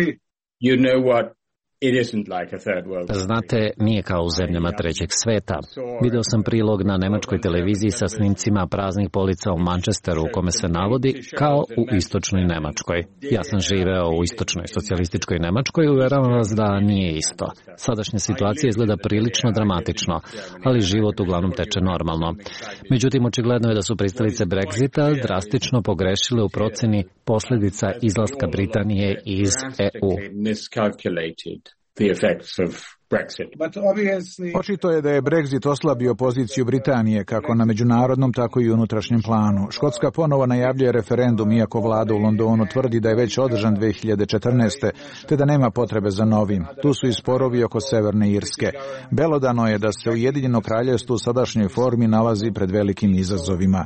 S18: Znate, nije kao u zemljama trećeg sveta. Video sam prilog na nemačkoj televiziji sa snimcima praznih polica u Manchesteru u kome se navodi kao u istočnoj Nemačkoj. Ja sam živeo u istočnoj socijalističkoj Nemačkoj i uvjeravam vas da nije isto. Sadašnja situacija izgleda prilično dramatično, ali život uglavnom teče normalno. Međutim, očigledno je da su pristalice Brexita drastično pogrešile u proceni posljedica izlaska Britanije iz E U.
S6: The effects of Brexit. Očito je da je Brexit oslabio poziciju Britanije kako na međunarodnom, tako i unutrašnjem planu. Škotska ponovo najavljuje referendum, iako vlada u Londonu tvrdi da je već održan dve hiljade četrnaeste. te da nema potrebe za novim. Tu su i sporovi oko Severne Irske. Belodano je da se Ujedinjeno kraljevstvo u sadašnjoj formi nalazi pred velikim izazovima.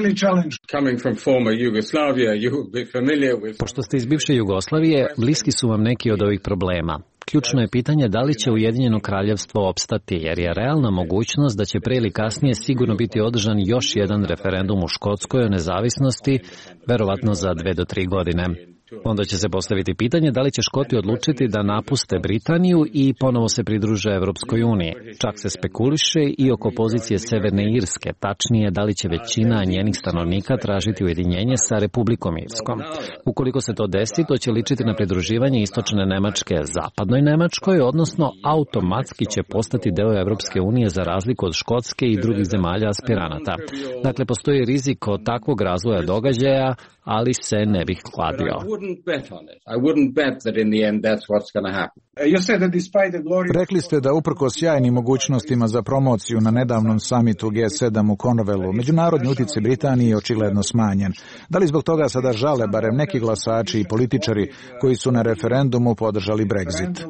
S18: Pošto ste iz bivše Jugoslavije, bliski su vam neki od ovih problema. Ključno je pitanje da li će Ujedinjeno kraljevstvo opstati, jer je realna mogućnost da će pre ili kasnije sigurno biti održan još jedan referendum u Škotskoj o nezavisnosti, verovatno za dve do tri godine. Onda će se postaviti pitanje da li će Škoti odlučiti da napuste Britaniju i ponovo se pridruže Evropskoj uniji. Čak se spekuliše i oko pozicije Severne Irske, tačnije da li će većina njenih stanovnika tražiti ujedinjenje sa Republikom Irskom. Ukoliko se to desi, to će ličiti na pridruživanje istočne Nemačke zapadnoj Nemačkoj, odnosno automatski će postati deo Evropske unije za razliku od Škotske i drugih zemalja aspiranata. Dakle, postoji rizik od takvog razvoja događaja, ali se ne bih kladio.
S6: Rekli ste da uprkos sjajnim mogućnostima za promociju na nedavnom samitu G sedam u Cornwallu, međunarodni utjecaj Britanije je očigledno smanjen. Da li zbog toga sada žale barem neki glasači i političari koji su na referendumu podržali Brexit?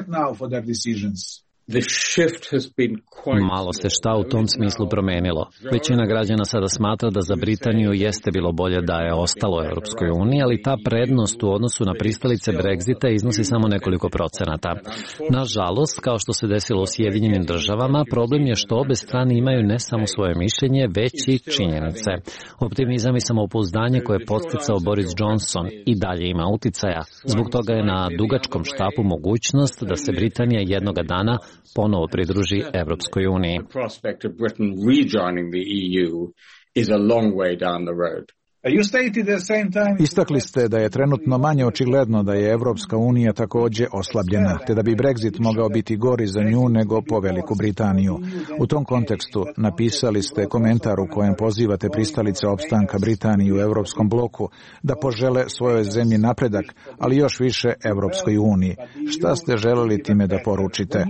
S18: Malo se šta u tom smislu promenilo. Većina građana sada smatra da za Britaniju jeste bilo bolje da je ostalo u Europskoj uniji, ali ta prednost u odnosu na pristalice Brexita iznosi samo nekoliko procenata. Nažalost, kao što se desilo u Sjedinjenim državama, problem je što obe strane imaju ne samo svoje mišljenje, već i činjenice. Optimizam i samopouzdanje koje je podsticao Boris Johnson i dalje ima uticaja. Zbog toga je na dugačkom štapu mogućnost da se Britanija jednoga dana ponovo pridruži Evropskoj uniji.
S6: Istakli ste da je trenutno manje očigledno da je Evropska unija također oslabljena, te da bi Brexit mogao biti gori za nju nego po Veliku Britaniju. U tom kontekstu napisali ste komentar u kojem pozivate pristalice opstanka Britanije u Evropskom bloku da požele svojoj zemlji napredak, ali još više Evropskoj uniji. Šta ste želeli time da poručite?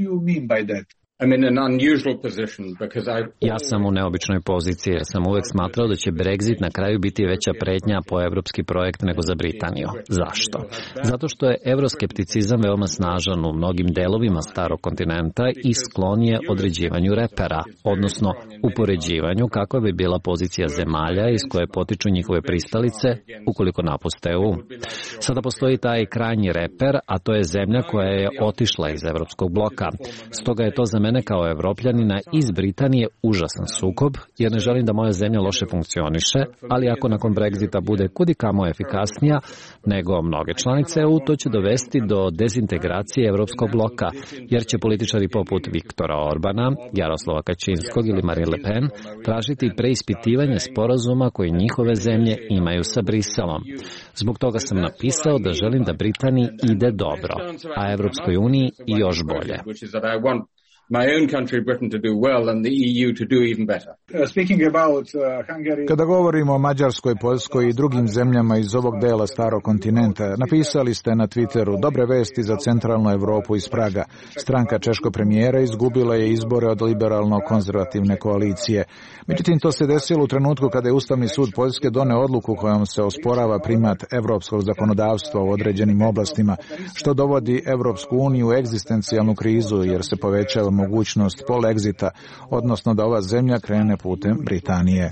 S18: Ja sam u neobičnoj poziciji jer sam uvek smatrao da će Brexit na kraju biti veća pretnja po evropski projekt nego za Britaniju. Zašto? Zato što je euroskepticizam veoma snažan u mnogim delovima starog kontinenta i sklon je određivanju repera, odnosno upoređivanju kakva bi bila pozicija zemalja iz koje potiču njihove pristalice ukoliko napuste E U. Sada postoji taj krajnji reper, a to je zemlja koja je otišla iz evropskog bloka. Stoga je to za mene kao Evropljanina iz Britanije užasan sukob, jer ne želim da moja zemlja loše funkcioniše, ali ako nakon Brexita bude kudikamo efikasnija nego mnoge članice E U, to će dovesti do dezintegracije evropskog bloka, jer će političari poput Viktora Orbana, Jaroslava Kačinskog ili Marine Le Pen tražiti preispitivanje sporazuma koji njihove zemlje imaju sa Briselom. Zbog toga sam napisao da želim da Britaniji ide dobro, a Evropskoj uniji i još bolje.
S7: My own country, Britain, to do well and the E U to do even better. Uh, speaking about uh, Hungary...
S6: Kada govorimo o Mađarskoj, Poljskoj i drugim zemljama iz ovog dela starog kontinenta, napisali ste na Twitteru dobre vesti za centralnu Evropu iz Praga. Stranka češkog premijera izgubila je izbore od liberalno-konzervativne koalicije. Međutim, to se desilo u trenutku kada je Ustavni sud Poljske doneo odluku kojom se osporava primat evropskog zakonodavstva u određenim oblastima, što dovodi Evropsku uniju u egzistencijalnu krizu jer se povećava mogućnost pol-egzita, odnosno da ova zemlja krene putem Britanije.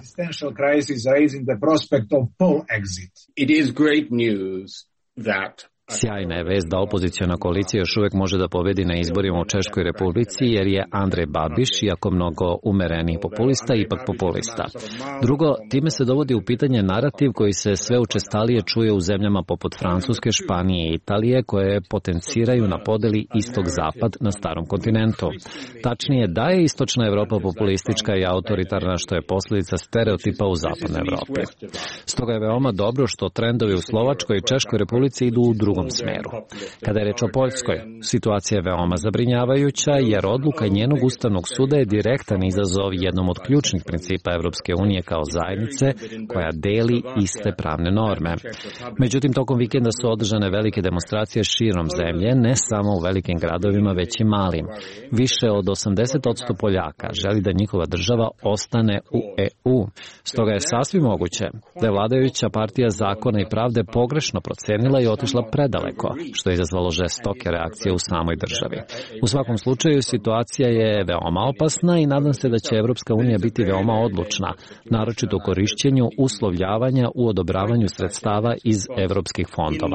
S7: It is great news that
S18: Sjajna je vest da opoziciona koalicija još uvijek može da pobedi na izborima u Češkoj Republici, jer je Andrej Babiš, iako mnogo umereniji populista, ipak populista. Drugo, time se dovodi u pitanje narativ koji se sve učestalije čuje u zemljama poput Francuske, Španije i Italije, koje potenciraju na podeli istog-zapad na starom kontinentu. Tačnije, da je istočna Evropa populistička i autoritarna, što je posljedica stereotipa u zapadnoj Evropi. Stoga je veoma dobro što trendovi u Slovačkoj i Češkoj Republici idu u drugom smeru. Kada je reč o Poljskoj, situacija je veoma zabrinjavajuća jer odluka njenog Ustavnog suda je direktan izazov jednom od ključnih principa Evropske unije kao zajednice koja deli iste pravne norme. Međutim, tokom vikenda su održane velike demonstracije širom zemlje, ne samo u velikim gradovima, već i malim. Više od osamdeset posto Poljaka želi da njihova država ostane u E U. Stoga je sasvim moguće da je vladajuća partija Zakona i pravde pogrešno procenila i otišla predaleko, što je izazvalo žestoke reakcije u samoj državi. U svakom slučaju, situacija je veoma opasna i nadam se da će Evropska unija biti veoma odlučna, naročito u korišćenju uslovljavanja u odobravanju sredstava iz evropskih fondova.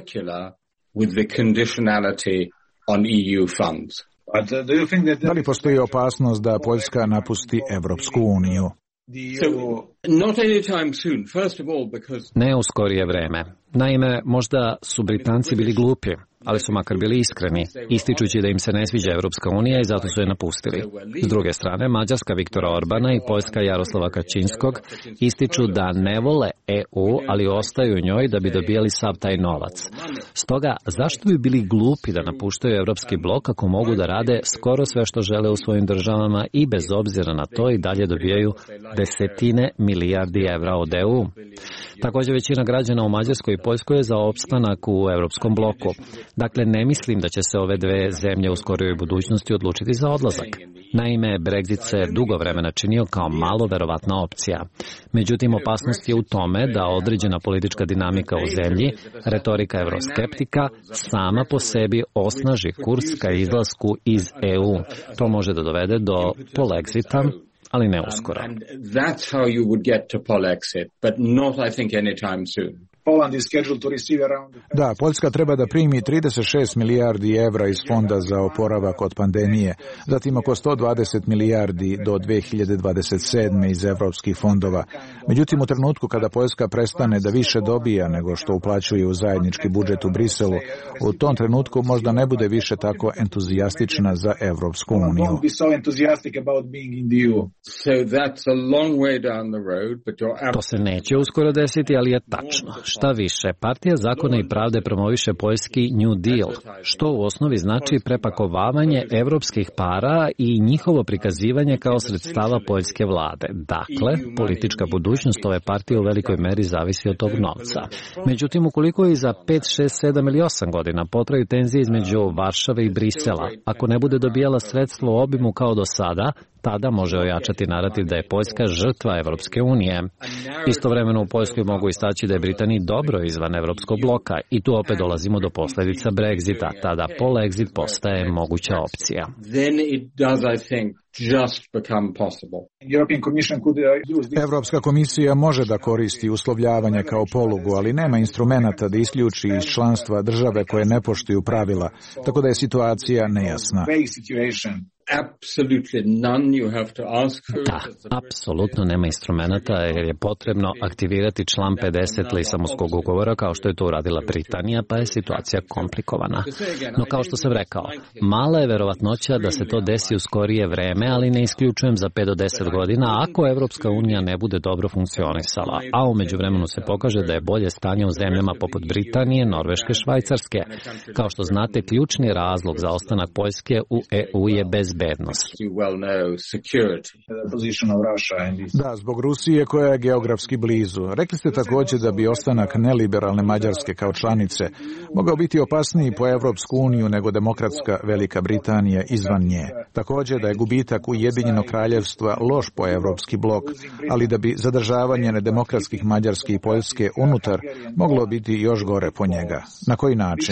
S6: Da li postoji opasnost da Poljska napusti Evropsku uniju?
S18: Ne u skorije vreme. Naime, možda su Britanci bili glupi, ali su makar bili iskreni, ističući da im se ne sviđa Evropska unija i zato su je napustili. S druge strane, Mađarska Viktora Orbana i Poljska Jaroslava Kačinskog ističu da ne vole E U, ali ostaju u njoj da bi dobijali sav taj novac. Stoga, zašto bi bili glupi da napuštaju Evropski blok ako mogu da rade skoro sve što žele u svojim državama i bez obzira na to i dalje dobijaju desetine milijardi evra od E U? Također, većina građana u Mađarskoj i Poljskoj je za opstanak u Evropskom bloku. Dakle, ne mislim da će se ove dve zemlje u skorijoj budućnosti odlučiti za odlazak. Naime, Brexit se dugo vremena činio kao malo verovatna opcija. Međutim, opasnost je u tome da određena politička dinamika u zemlji, retorika evroskeptika, sama po sebi osnaži kurs ka izlasku iz E U. To može da dovede do polexita, ali ne uskoro.
S6: Da, Poljska treba da primi trideset šest milijardi evra iz Fonda za oporavak od pandemije, zatim oko sto dvadeset milijardi do dve hiljade dvadeset sedme iz evropskih fondova. Međutim, u trenutku kada Poljska prestane da više dobija nego što uplaćuje u zajednički budžet u Briselu, u tom trenutku možda ne bude više tako entuzijastična za Evropsku uniju.
S18: To se neće uskoro desiti, ali je tačno. Šta više, Partija zakona i pravde promoviše poljski New Deal, što u osnovi znači prepakovavanje evropskih para i njihovo prikazivanje kao sredstava poljske vlade. Dakle, politička budućnost ove partije u velikoj meri zavisi od tog novca. Međutim, ukoliko i za pet, šest, sedam ili osam godina potraju tenzije između Varšave i Brisela, ako ne bude dobijala sredstvo u obimu kao do sada, tada može ojačati narativ da je Poljska žrtva Evropske unije. Istovremeno u Poljskoj mogu istaći da je Britaniji dobro izvan Evropskog bloka i tu opet dolazimo do posljedica Brexita. Tada polexit postaje moguća opcija.
S6: Evropska komisija može da koristi uslovljavanje kao polugu, ali nema instrumenata da isključi iz članstva države koje ne poštuju pravila, tako da je situacija nejasna.
S18: Da, apsolutno nema instrumenta jer je potrebno aktivirati član pedeset Lisabonskog ugovora kao što je to uradila Britanija, pa je situacija komplikovana. No kao što sam rekao, mala je verovatnoća da se to desi u skorije vreme, ali ne isključujem za pet do deset godina ako Evropska unija ne bude dobro funkcionisala, a u međuvremenu se pokaže da je bolje stanje u zemljama poput Britanije, Norveške, Švajcarske. Kao što znate, ključni razlog za ostanak Poljske u E U je bezbednost.
S6: Da, zbog Rusije koja je geografski blizu. Rekli ste također da bi ostanak neliberalne Mađarske kao članice mogao biti opasniji po Evropsku uniju nego demokratska Velika Britanija izvan nje. Također da je gubitak Ujedinjenog kraljevstva loš po Evropski blok, ali da bi zadržavanje nedemokratskih Mađarske i Poljske unutar moglo biti još gore po njega. Na koji način?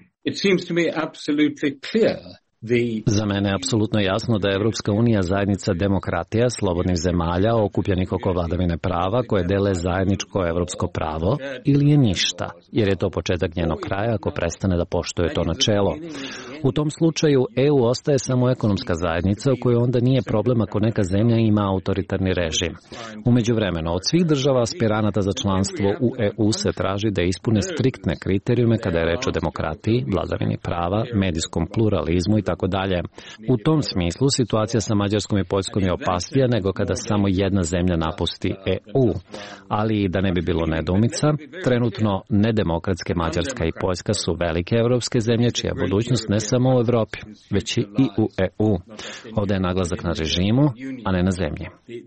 S18: Za mene je apsolutno jasno da je Evropska unija zajednica demokratija, slobodnih zemalja, okupljenih oko vladavine prava, koje dele zajedničko evropsko pravo, ili je ništa, jer je to početak njenog kraja ako prestane da poštuje to načelo. U tom slučaju E U ostaje samo ekonomska zajednica u kojoj onda nije problem ako neka zemlja ima autoritarni režim. U međuvremenu, od svih država aspiranata za članstvo u E U se traži da ispune striktne kriterijume kada je reč o demokratiji, vladavini prava, medijskom pluralizmu i tako dalje. U tom smislu situacija sa Mađarskom i Poljskom je opasnija nego kada samo jedna zemlja napusti E U. Ali da ne bi bilo nedoumica, trenutno nedemokratske Mađarska i Poljska su velike evropske zemlje čija budućnost ne samo u Evropi, već i u E U. Ovdje je naglasak na režimu, a ne na zemlji.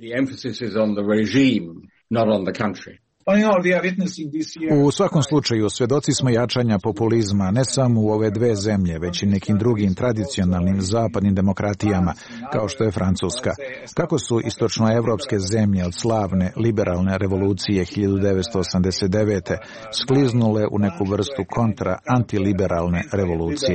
S6: U svakom slučaju, svjedoci smo jačanja populizma ne samo u ove dve zemlje, već i nekim drugim tradicionalnim zapadnim demokratijama, kao što je Francuska. Kako su istočnoevropske zemlje od slavne liberalne revolucije hiljadu devetsto osamdeset devete skliznule u neku vrstu kontra antiliberalne revolucije?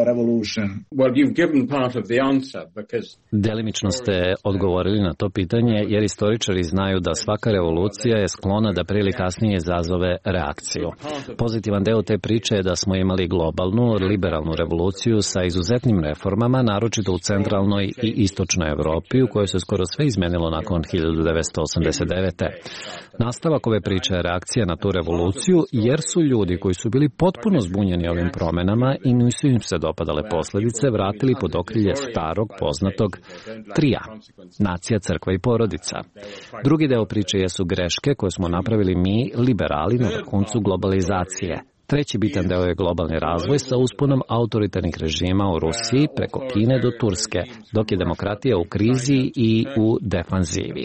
S18: Delimično ste odgovorili na to pitanje, jer istoričari znaju da svaka revolucija je sklona da prije ili kasnije izazove reakciju. Pozitivan deo te priče je da smo imali globalnu, liberalnu revoluciju sa izuzetnim reformama, naročito u centralnoj i istočnoj Evropi, u kojoj se skoro sve izmenilo nakon hiljadu devetsto osamdeset devete. Nastavak ove priče je reakcija na tu revoluciju, jer su ljudi koji su bili potpuno zbunjeni ovim promenama i nisu im se dopadale posljedice, vratili pod okrilje starog, poznatog trija, nacija, crkva i porodica. Drugi deo priče jesu greške koje smo napravili mi, liberali, na vrhuncu globalizacije. Treći bitan deo je globalni razvoj sa usponom autoritarnih režima u Rusiji preko Kine do Turske, dok je demokratija u krizi i u defanzivi.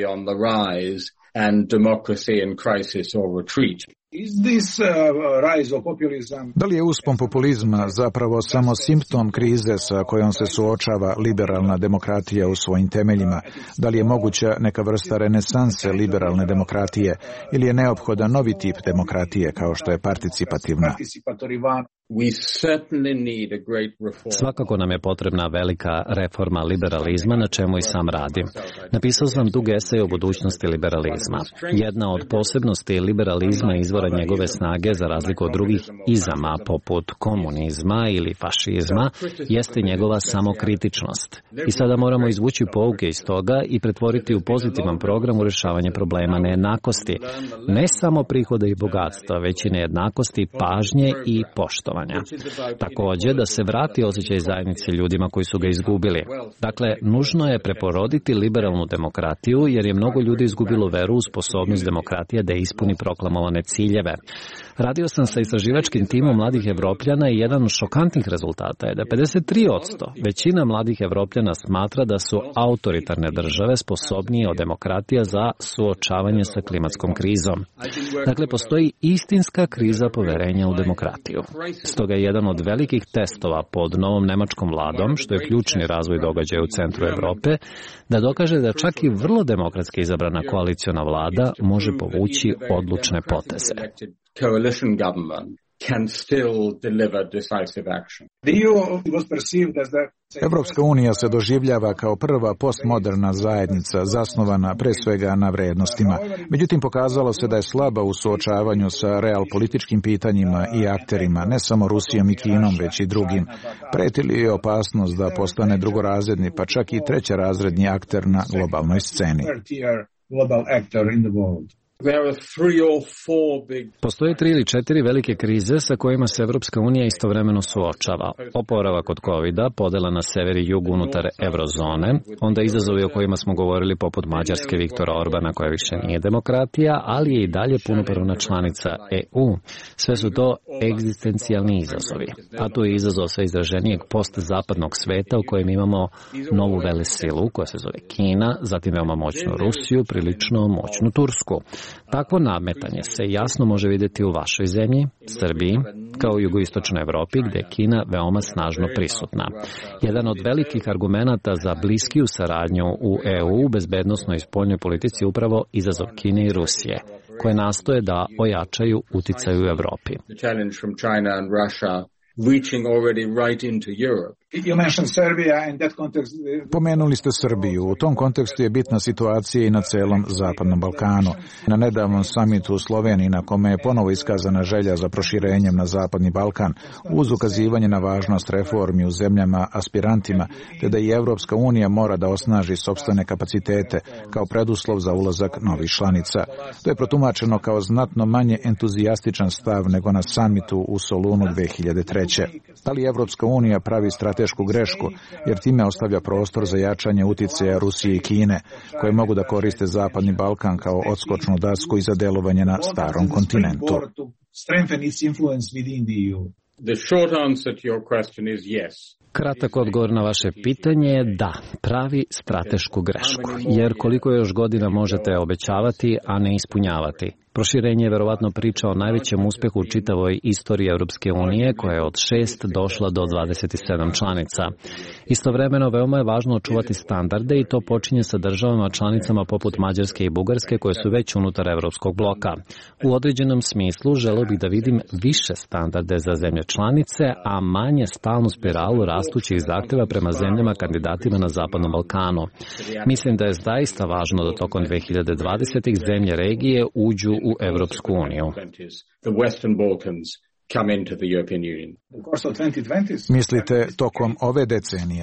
S6: Da li je uspon populizma zapravo samo simptom krize sa kojom se suočava liberalna demokratija u svojim temeljima? Da li je moguća neka vrsta renesanse liberalne demokratije ili je neophodan novi tip demokratije kao što je participativna?
S18: Svakako nam je potrebna velika reforma liberalizma, na čemu i sam radim. Napisao sam dug esej o budućnosti liberalizma. Jedna od posebnosti liberalizma i izvora njegove snage, za razliku od drugih izama poput komunizma ili fašizma, jeste njegova samokritičnost. I sada moramo izvući pouke iz toga i pretvoriti u pozitivan program u rješavanje problema nejednakosti. Ne samo prihoda i bogatstva, već i nejednakosti, pažnje i poštovanja. Također da se vrati osjećaj zajednice ljudima koji su ga izgubili. Dakle, nužno je preporoditi liberalnu demokratiju jer je mnogo ljudi izgubilo veru u sposobnost demokratije da ispuni proklamovane ciljeve. Radio sam sa istraživačkim timom mladih Evropljana i jedan od šokantnih rezultata je da pedeset tri posto većina mladih Evropljana smatra da su autoritarne države sposobnije od demokratija za suočavanje sa klimatskom krizom. Dakle, postoji istinska kriza poverenja u demokratiju. Stoga je jedan od velikih testova pod novom nemačkom vladom, što je ključni razvoj događaja u centru Evrope, da dokaže da čak i vrlo demokratski izabrana koaliciona vlada može povući odlučne poteze.
S7: Coalition government can still deliver decisive action.
S6: Evropska unija se doživljava kao prva postmoderna zajednica zasnovana pre svega na vrednostima. Međutim, pokazalo se da je slaba u suočavanju sa realpolitičkim pitanjima i akterima, ne samo Rusijom i Kinom, već i drugim. Preti li je opasnost da postane drugorazredni, pa čak i trećerazredni akter na globalnoj sceni?
S18: Postoje tri ili četiri velike krize sa kojima se Evropska unija istovremeno suočava. Oporavak od kovida, podela na sever i jug unutar eurozone, onda izazovi o kojima smo govorili poput Mađarske Viktora Orbana koja više nije demokratija, ali je i dalje punopravna članica E U. Sve su to egzistencijalni izazovi. A tu je izazov sve izraženijeg postzapadnog sveta u kojem imamo novu velesilu koja se zove Kina, zatim veoma moćnu Rusiju, prilično moćnu Tursku. Takvo nametanje se jasno može vidjeti u vašoj zemlji, Srbiji, kao u jugoistočnoj Evropi, gdje je Kina veoma snažno prisutna. Jedan od velikih argumenata za bliskiju saradnju u E U u bezbednosnoj i spoljnoj politici upravo izazov Kine i Rusije, koje nastoje da ojačaju uticaj u Evropi.
S7: Reaching already right into Europe. You mentioned Serbia and that context.
S6: Pomenuli ste Srbiju. U tom kontekstu je bitna situacija i na celom Zapadnom Balkanu. Na nedavnom samitu u Sloveniji, na kome je ponovo iskazana želja za proširenjem na Zapadni Balkan, uz ukazivanje na važnost reformi u zemljama aspirantima, te da i Evropska unija mora da osnaži sopstvene kapacitete kao preduslov za ulazak novih članica. To je protumačeno kao znatno manje entuzijastičan stav nego na samitu u Solunu dve hiljade treće. Da li Evropska unija pravi stratešku grešku, jer time ostavlja prostor za jačanje uticaja Rusije i Kine, koje mogu da koriste Zapadni Balkan kao odskočnu dasku i za delovanje na starom kontinentu?
S7: The short answer to your question is yes.
S18: Kratak odgovor na vaše pitanje je da, pravi stratešku grešku, jer koliko još godina možete obećavati, a ne ispunjavati. Proširenje je verovatno priča o najvećem uspehu u čitavoj istoriji Europske unije, koja je od šest došla do dvadeset sedam članica. Istovremeno, veoma je važno očuvati standarde i to počinje sa državama članicama poput Mađarske i Bugarske, koje su već unutar Evropskog bloka. U određenom smislu želeo bih da vidim više standarde za zemlje članice, a manje stalnu spiralu rastućih zahtjeva prema zemljama kandidatima na Zapadnom Balkanu. Mislim da je zaista važno da tokom dve hiljade dvadesete zemlje regije uđu u Evropsku uniju.
S6: Mislite tokom ove decenije?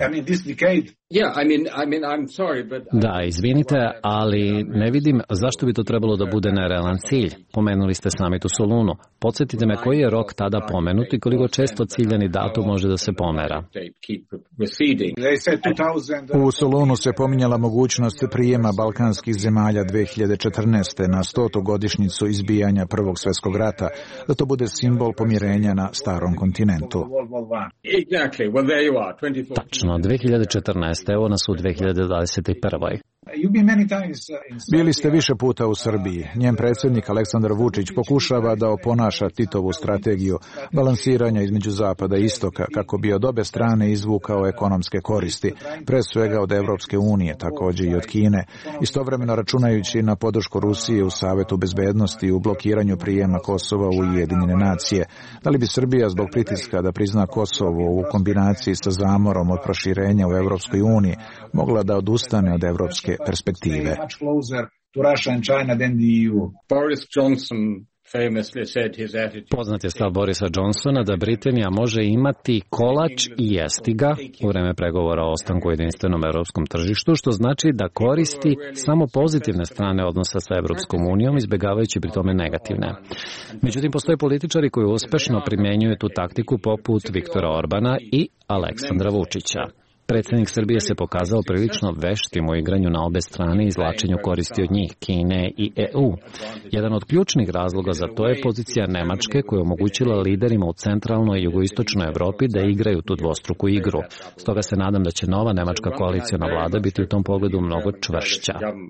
S18: Da, izvinite, ali ne vidim zašto bi to trebalo da bude nerealan cilj. Pomenuli ste summit u Solunu. Podsjetite me koji je rok tada pomenut i koliko često ciljani datum može da se pomera.
S6: U Solunu se pominjala mogućnost prijema balkanskih zemalja dve hiljade četrnaeste. na stotu godišnjicu izbijanja Prvog svjetskog rata, da to bude simbol pomirenja na starom kontinentu.
S18: Tačno, dve hiljade četrnaeste. Evo nas u dve hiljade dvadeset prve.
S6: Bili ste više puta u Srbiji. Njen predsjednik Aleksandar Vučić pokušava da oponaša Titovu strategiju balansiranja između zapada i istoka kako bi od obe strane izvukao ekonomske koristi, pre svega od Evropske unije, također i od Kine, istovremeno računajući na podršku Rusije u Savetu bezbednosti u blokiranju prijema Kosova u Ujedinjene nacije. Da li bi Srbija zbog pritiska da prizna Kosovo u kombinaciji sa zamorom od proširenja u Evropskoj uniji mogla da odustane od evropske perspektive?
S7: Boris Johnson
S18: Poznat je stav Borisa Johnsona da Britanija može imati kolač i jesti ga u vreme pregovora o ostanku u jedinstvenom evropskom tržištu, što znači da koristi samo pozitivne strane odnosa sa Evropskom unijom, izbjegavajući pri tome negativne. Međutim, postoje političari koji uspešno primjenjuju tu taktiku poput Viktora Orbana i Aleksandra Vučića. Predsjednik Srbije se pokazao prilično veštim u igranju na obe strane i izvlačenju koristi od njih, Kine i E U. Jedan od ključnih razloga za to je pozicija Nemačke koja je omogućila liderima u centralnoj i jugoistočnoj Evropi da igraju tu dvostruku igru. Stoga se nadam da će nova nemačka koaliciona vlada biti u tom pogledu mnogo čvršća.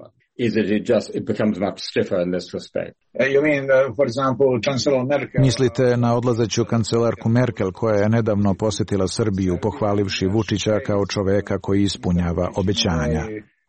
S6: Mislite na odlazeću kancelarku Merkel koja je nedavno posjetila Srbiju pohvalivši Vučića kao čoveka koji ispunjava obećanja.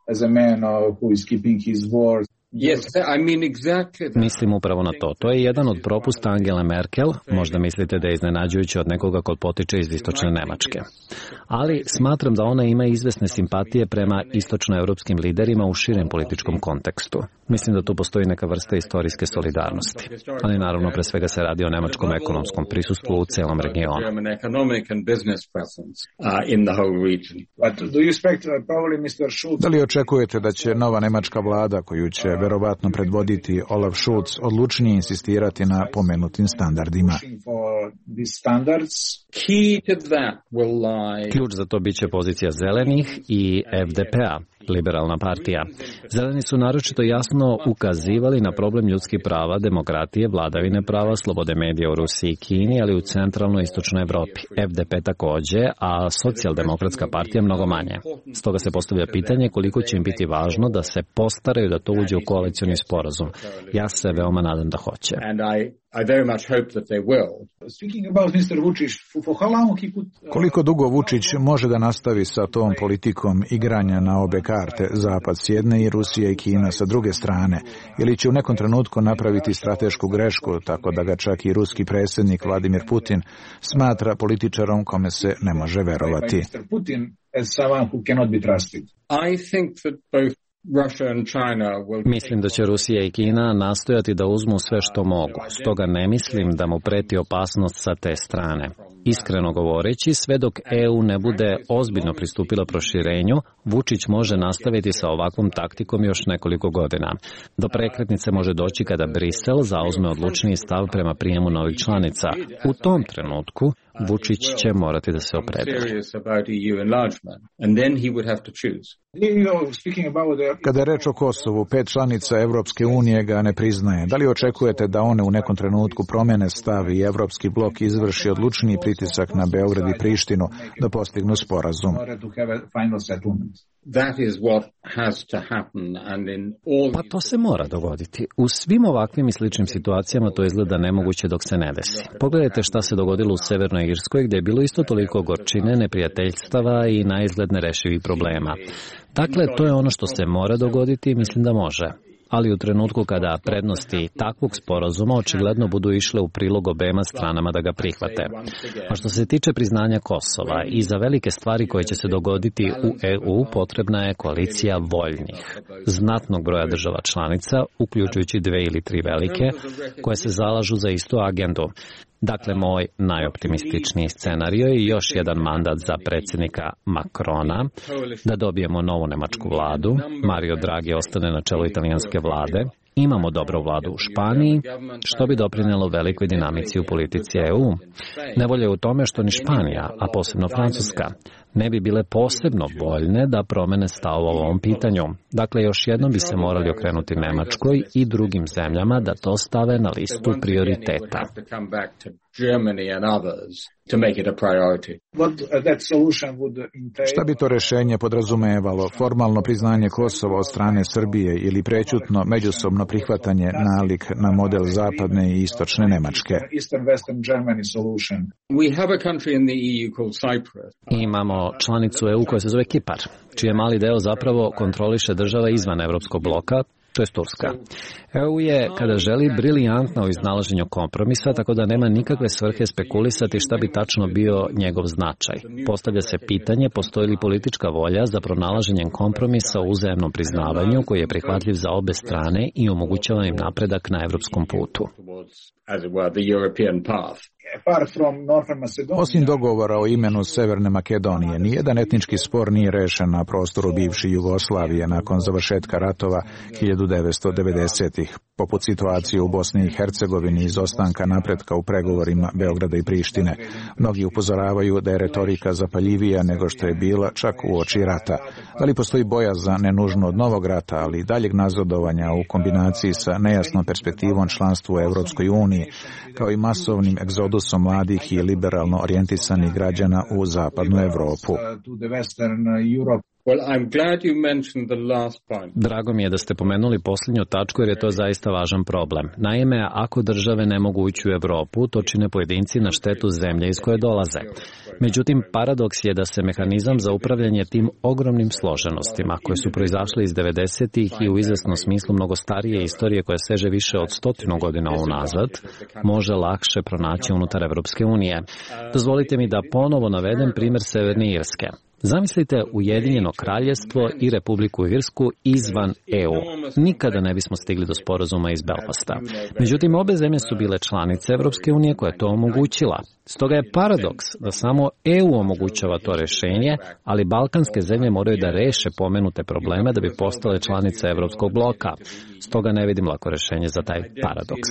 S18: Mislim upravo na to. To je jedan od propusta Angele Merkel. Možda mislite da je iznenađujuće od nekoga ko potiče iz istočne Nemačke. Ali smatram da ona ima izvesne simpatije prema istočnoevropskim liderima u širem političkom kontekstu. Mislim da tu postoji neka vrsta istorijske solidarnosti. Ali naravno pre svega se radi o nemačkom ekonomskom prisustvu u celom regionu.
S6: Da li očekujete da će nova nemačka vlada koju će verovatno predvoditi Olaf Scholz odlučnije insistirati na pomenutim standardima?
S18: Ključ za to biće pozicija zelenih i F D P-a, liberalna partija. Zeleni su naročito jasno ukazivali na problem ljudskih prava, demokratije, vladavine prava, slobode medija u Rusiji i Kini, ali u centralnoj i istočnoj Evropi. F D P takođe, a socijaldemokratska partija mnogo manje. Stoga se postavlja pitanje koliko će im biti važno da se postaraju da to uđe u koalicioni sporazum. Ja se veoma nadam da hoće.
S7: I very much hope that they will. Speaking about mister Vučić, for how long he could...
S6: Koliko dugo Vučić može da nastavi sa tom politikom igranja na obe karte, Zapad s jedne i Rusija i Kina sa druge strane, ili će u nekom trenutku napraviti stratešku grešku, tako da ga čak i ruski predsjednik Vladimir Putin smatra političarom kome se ne može verovati?
S7: I think that both
S18: Mislim da će Rusija i Kina nastojati da uzmu sve što mogu, stoga ne mislim da mu preti opasnost sa te strane. Iskreno govoreći, sve dok E U ne bude ozbiljno pristupila proširenju, Vučić može nastaviti sa ovakvom taktikom još nekoliko godina. Do prekretnice može doći kada Brisel zauzme odlučniji stav prema prijemu novih članica. U tom trenutku Vučić će morati da se opredeli.
S6: Kada je reč o Kosovu, pet članica Evropske unije ga ne priznaje. Da li očekujete da one u nekom trenutku promene stav i Evropski blok izvrši odlučniji pritisak na Beograd i Prištinu da postignu sporazum?
S18: Pa to se mora dogoditi. U svim ovakvim i sličnim situacijama to izgleda nemoguće dok se ne desi. Pogledajte šta se dogodilo u Severnoj Irskoj gdje je bilo isto toliko gorčine, neprijateljstava i naizgled nerešivih problema. Dakle, to je ono što se mora dogoditi i mislim da može. Ali u trenutku kada prednosti takvog sporazuma očigledno budu išle u prilog obema stranama da ga prihvate. A što se tiče priznanja Kosova i za velike stvari koje će se dogoditi u E U potrebna je koalicija voljnih, znatnog broja država članica, uključujući dve ili tri velike, koje se zalažu za istu agendu. Dakle, moj najoptimističniji scenario je još jedan mandat za predsjednika Macrona, da dobijemo novu nemačku vladu, Mario Draghi ostane na čelu italijanske vlade, imamo dobru vladu u Španiji, što bi doprinelo velikoj dinamici u politici E U. Nevolja je u tome što ni Španija, a posebno Francuska, ne bi bile posebno voljne da promene stav o ovom pitanju. Dakle, još jednom bi se morali okrenuti Nemačkoj i drugim zemljama da to stave na listu prioriteta.
S6: Šta bi to rješenje podrazumevalo? Formalno priznanje Kosova od strane Srbije ili prećutno međusobno prihvatanje nalik na model zapadne i istočne Nemačke?
S18: Imamo članicu E U koja se zove Kipar, čiji mali deo zapravo kontroliše država izvan Evropskog bloka, to je Turska. E U je, kada želi, briljantna u iznalaženju kompromisa, tako da nema nikakve svrhe spekulisati šta bi tačno bio njegov značaj. Postavlja se pitanje, postoji li politička volja za pronalaženjem kompromisa u uzajamnom priznavanju koji je prihvatljiv za obe strane i omogućava im napredak na evropskom putu.
S6: Osim dogovora o imenu Severne Makedonije, nijedan etnički spor nije rešen na prostoru bivše Jugoslavije nakon završetka ratova hiljadu devetsto devedesetih, poput situacije u Bosni i Hercegovini i izostanka napretka u pregovorima Beograda i Prištine. Mnogi upozoravaju da je retorika zapaljivija nego što je bila čak u oči rata. Da li postoji bojazan, ne nužno od novog rata, ali i daljeg nazadovanja u kombinaciji sa nejasnom perspektivom članstva u Evropskoj uniji, kao i masovnim egzodusom mladih i liberalno orijentisanih građana u zapadnu Evropu?
S18: Drago mi je da ste pomenuli posljednju tačku jer je to zaista važan problem. Naime, ako države ne mogu ući u Evropu, to čine pojedinci na štetu zemlje iz koje dolaze. Međutim, paradoks je da se mehanizam za upravljanje tim ogromnim složenostima, koje su proizašle iz devedesetih i u izvesnom smislu mnogo starije istorije koja seže više od stotinu godina unazad, može lakše pronaći unutar Evropske unije. Dozvolite mi da ponovo navedem primjer Severne Irske. Zamislite Ujedinjeno kraljevstvo i Republiku Irsku izvan E U. Nikada ne bismo stigli do sporazuma iz Belfasta. Međutim, obe zemlje su bile članice Evropske unije koja je to omogućila. Stoga je paradoks da samo E U omogućava to rješenje, ali balkanske zemlje moraju da reše pomenute probleme da bi postale članice Evropskog bloka. Stoga ne vidim lako rješenje za taj paradoks.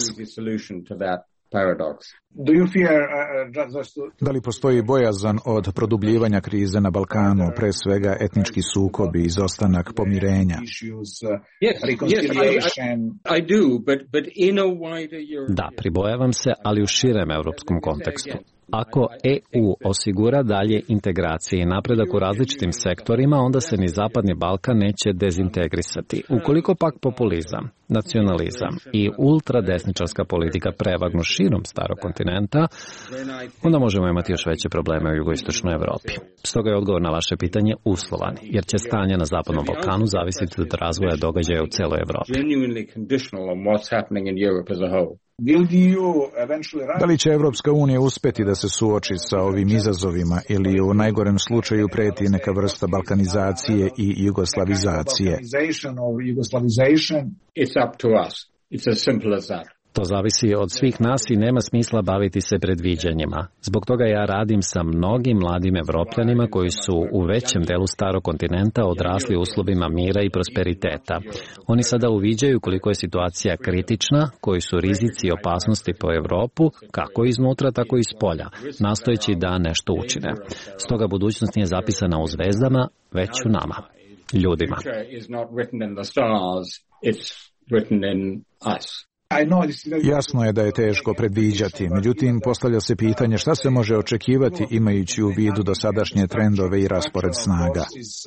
S6: Da li postoji bojazan od produbljivanja krize na Balkanu, pre svega etnički sukobi, izostanak pomirenja?
S18: Da, pribojavam se, ali u širem evropskom kontekstu. Ako E U osigura dalje integracije i napredak u različitim sektorima, onda se ni Zapadni Balkan neće dezintegrisati. Ukoliko pak populizam, nacionalizam i ultradesničarska politika prevagnu širom starog kontinenta, onda možemo imati još veće probleme u jugoistočnoj Evropi. Stoga je odgovor na vaše pitanje uslovan, jer će stanje na Zapadnom Balkanu zavisiti od razvoja događaja u celoj Evropi.
S6: Da li će Evropska unija uspeti da se suoči sa ovim izazovima ili u najgorem slučaju preti neka vrsta balkanizacije i jugoslavizacije?
S18: To zavisi od svih nas i nema smisla baviti se predviđanjima. Zbog toga ja radim sa mnogim mladim Evropljanima koji su u većem delu starog kontinenta odrasli u uslovima mira i prosperiteta. Oni sada uviđaju koliko je situacija kritična, koji su rizici i opasnosti po Evropu, kako iznutra, tako i iz polja, nastojeći da nešto učine. Stoga budućnost nije zapisana u zvezdama, već u nama, ljudima.
S6: Jasno je da je teško predviđati, međutim postavlja se pitanje šta se može očekivati imajući u vidu dosadašnje trendove i raspored snaga.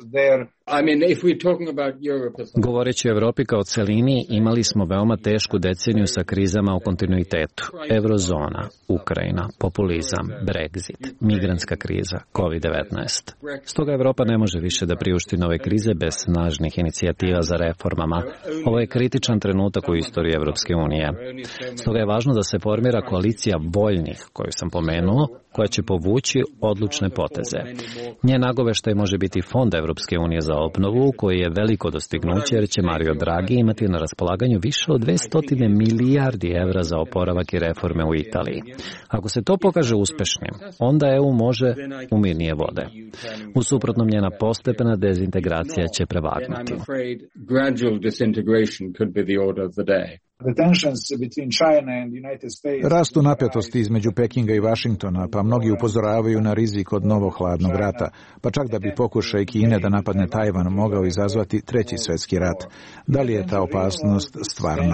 S18: Govoreći o Evropi kao celini, imali smo veoma tešku deceniju sa krizama u kontinuitetu. Eurozona, Ukrajina, populizam, Brexit, migrantska kriza, kovid devetnaest. Stoga Evropa ne može više da priušti nove krize bez snažnih inicijativa za reformama. Ovo je kritičan trenutak u istoriji Evropske unije. Stoga je važno da se formira koalicija voljnih, koju sam pomenuo, koja će povući odlučne poteze. Njen nagoveštaj može biti Fond Evropske unije za obnovu, koji je veliko dostignuće jer će Mario Draghi imati na raspolaganju više od dvesta milijardi evra za oporavak i reforme u Italiji. Ako se to pokaže uspešnim, onda E U može u mirnije vode. U suprotnom, njena postepena dezintegracija će prevagnuti.
S6: Rastu napetosti između Pekinga i Vašingtona, pa mnogi upozoravaju na rizik od novog hladnog rata, pa čak da bi pokušaj Kine da napadne Tajvan mogao izazvati treći svjetski rat. Da li je ta opasnost stvarna?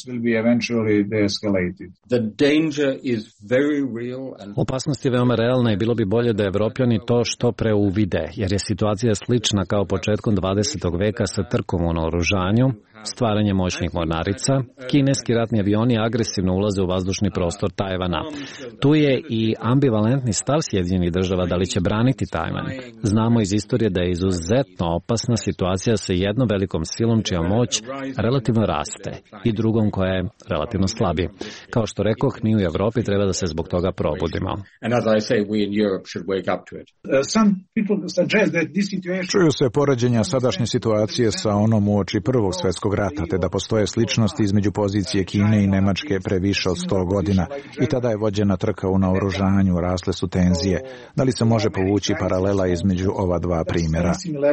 S18: Opasnost je veoma realna i bilo bi bolje da Evropljani to što pre uvide, jer je situacija slična kao početkom dvadesetog veka sa trkom u naoružanju, stvaranje moćnih mornarica, kineski ratni avioni agresivno ulaze u vazdušni prostor Tajvana. Tu je i ambivalentni stav Sjedinjenih država da li će braniti Tajvan. Znamo iz istorije da je izuzetno opasna situacija sa jednom velikom silom čija moć relativno raste i drugom koja je relativno slabi. Kao što rekoh, mi u Evropi treba da se zbog toga probudimo.
S6: Čuju se poređenja sadašnje situacije sa onom uoči Prvog svjetskog rata, te da postoje sličnosti između pozicije Kine i Nemačke pre više od sto godina. I tada je vođena trka u naoružanju, rasle su tenzije. Da li se može povući paralela između ova dva primjera?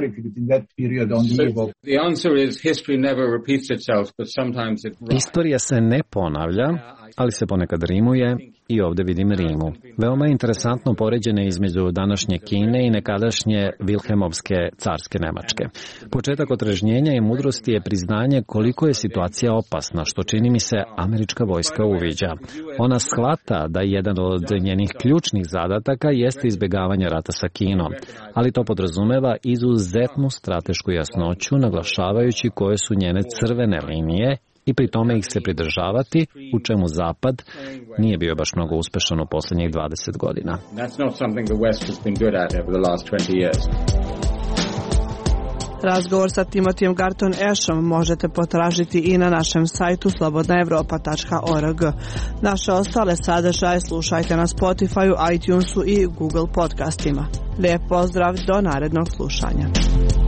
S18: Istorija se ne ponavlja, ali se ponekad rimuje i ovdje vidim rimu. Veoma je interesantno poređene između današnje Kine i nekadašnje Vilhelmovske carske Nemačke. Početak otrežnjenja i mudrosti je priznanje koliko je situacija opasna, što čini mi se američka vojska uviđa. Ona shvata da jedan od njenih ključnih zadataka jeste izbjegavanje rata sa Kinom, ali to podrazumeva izuzetnu stratešku jasnoću, naglašavajući koje su njene crvene linije i pri tome ih se pridržavati, u čemu Zapad nije bio baš mnogo uspešan u posljednjih dvadeset godina.
S24: Razgovor sa Timotijem Garton Ashom možete potražiti i na našem sajtu slobodna evropa tačka org. Naše ostale sadržaje slušajte na Spotifyu, iTunesu i Google podcastima. Lijep pozdrav, do narednog slušanja.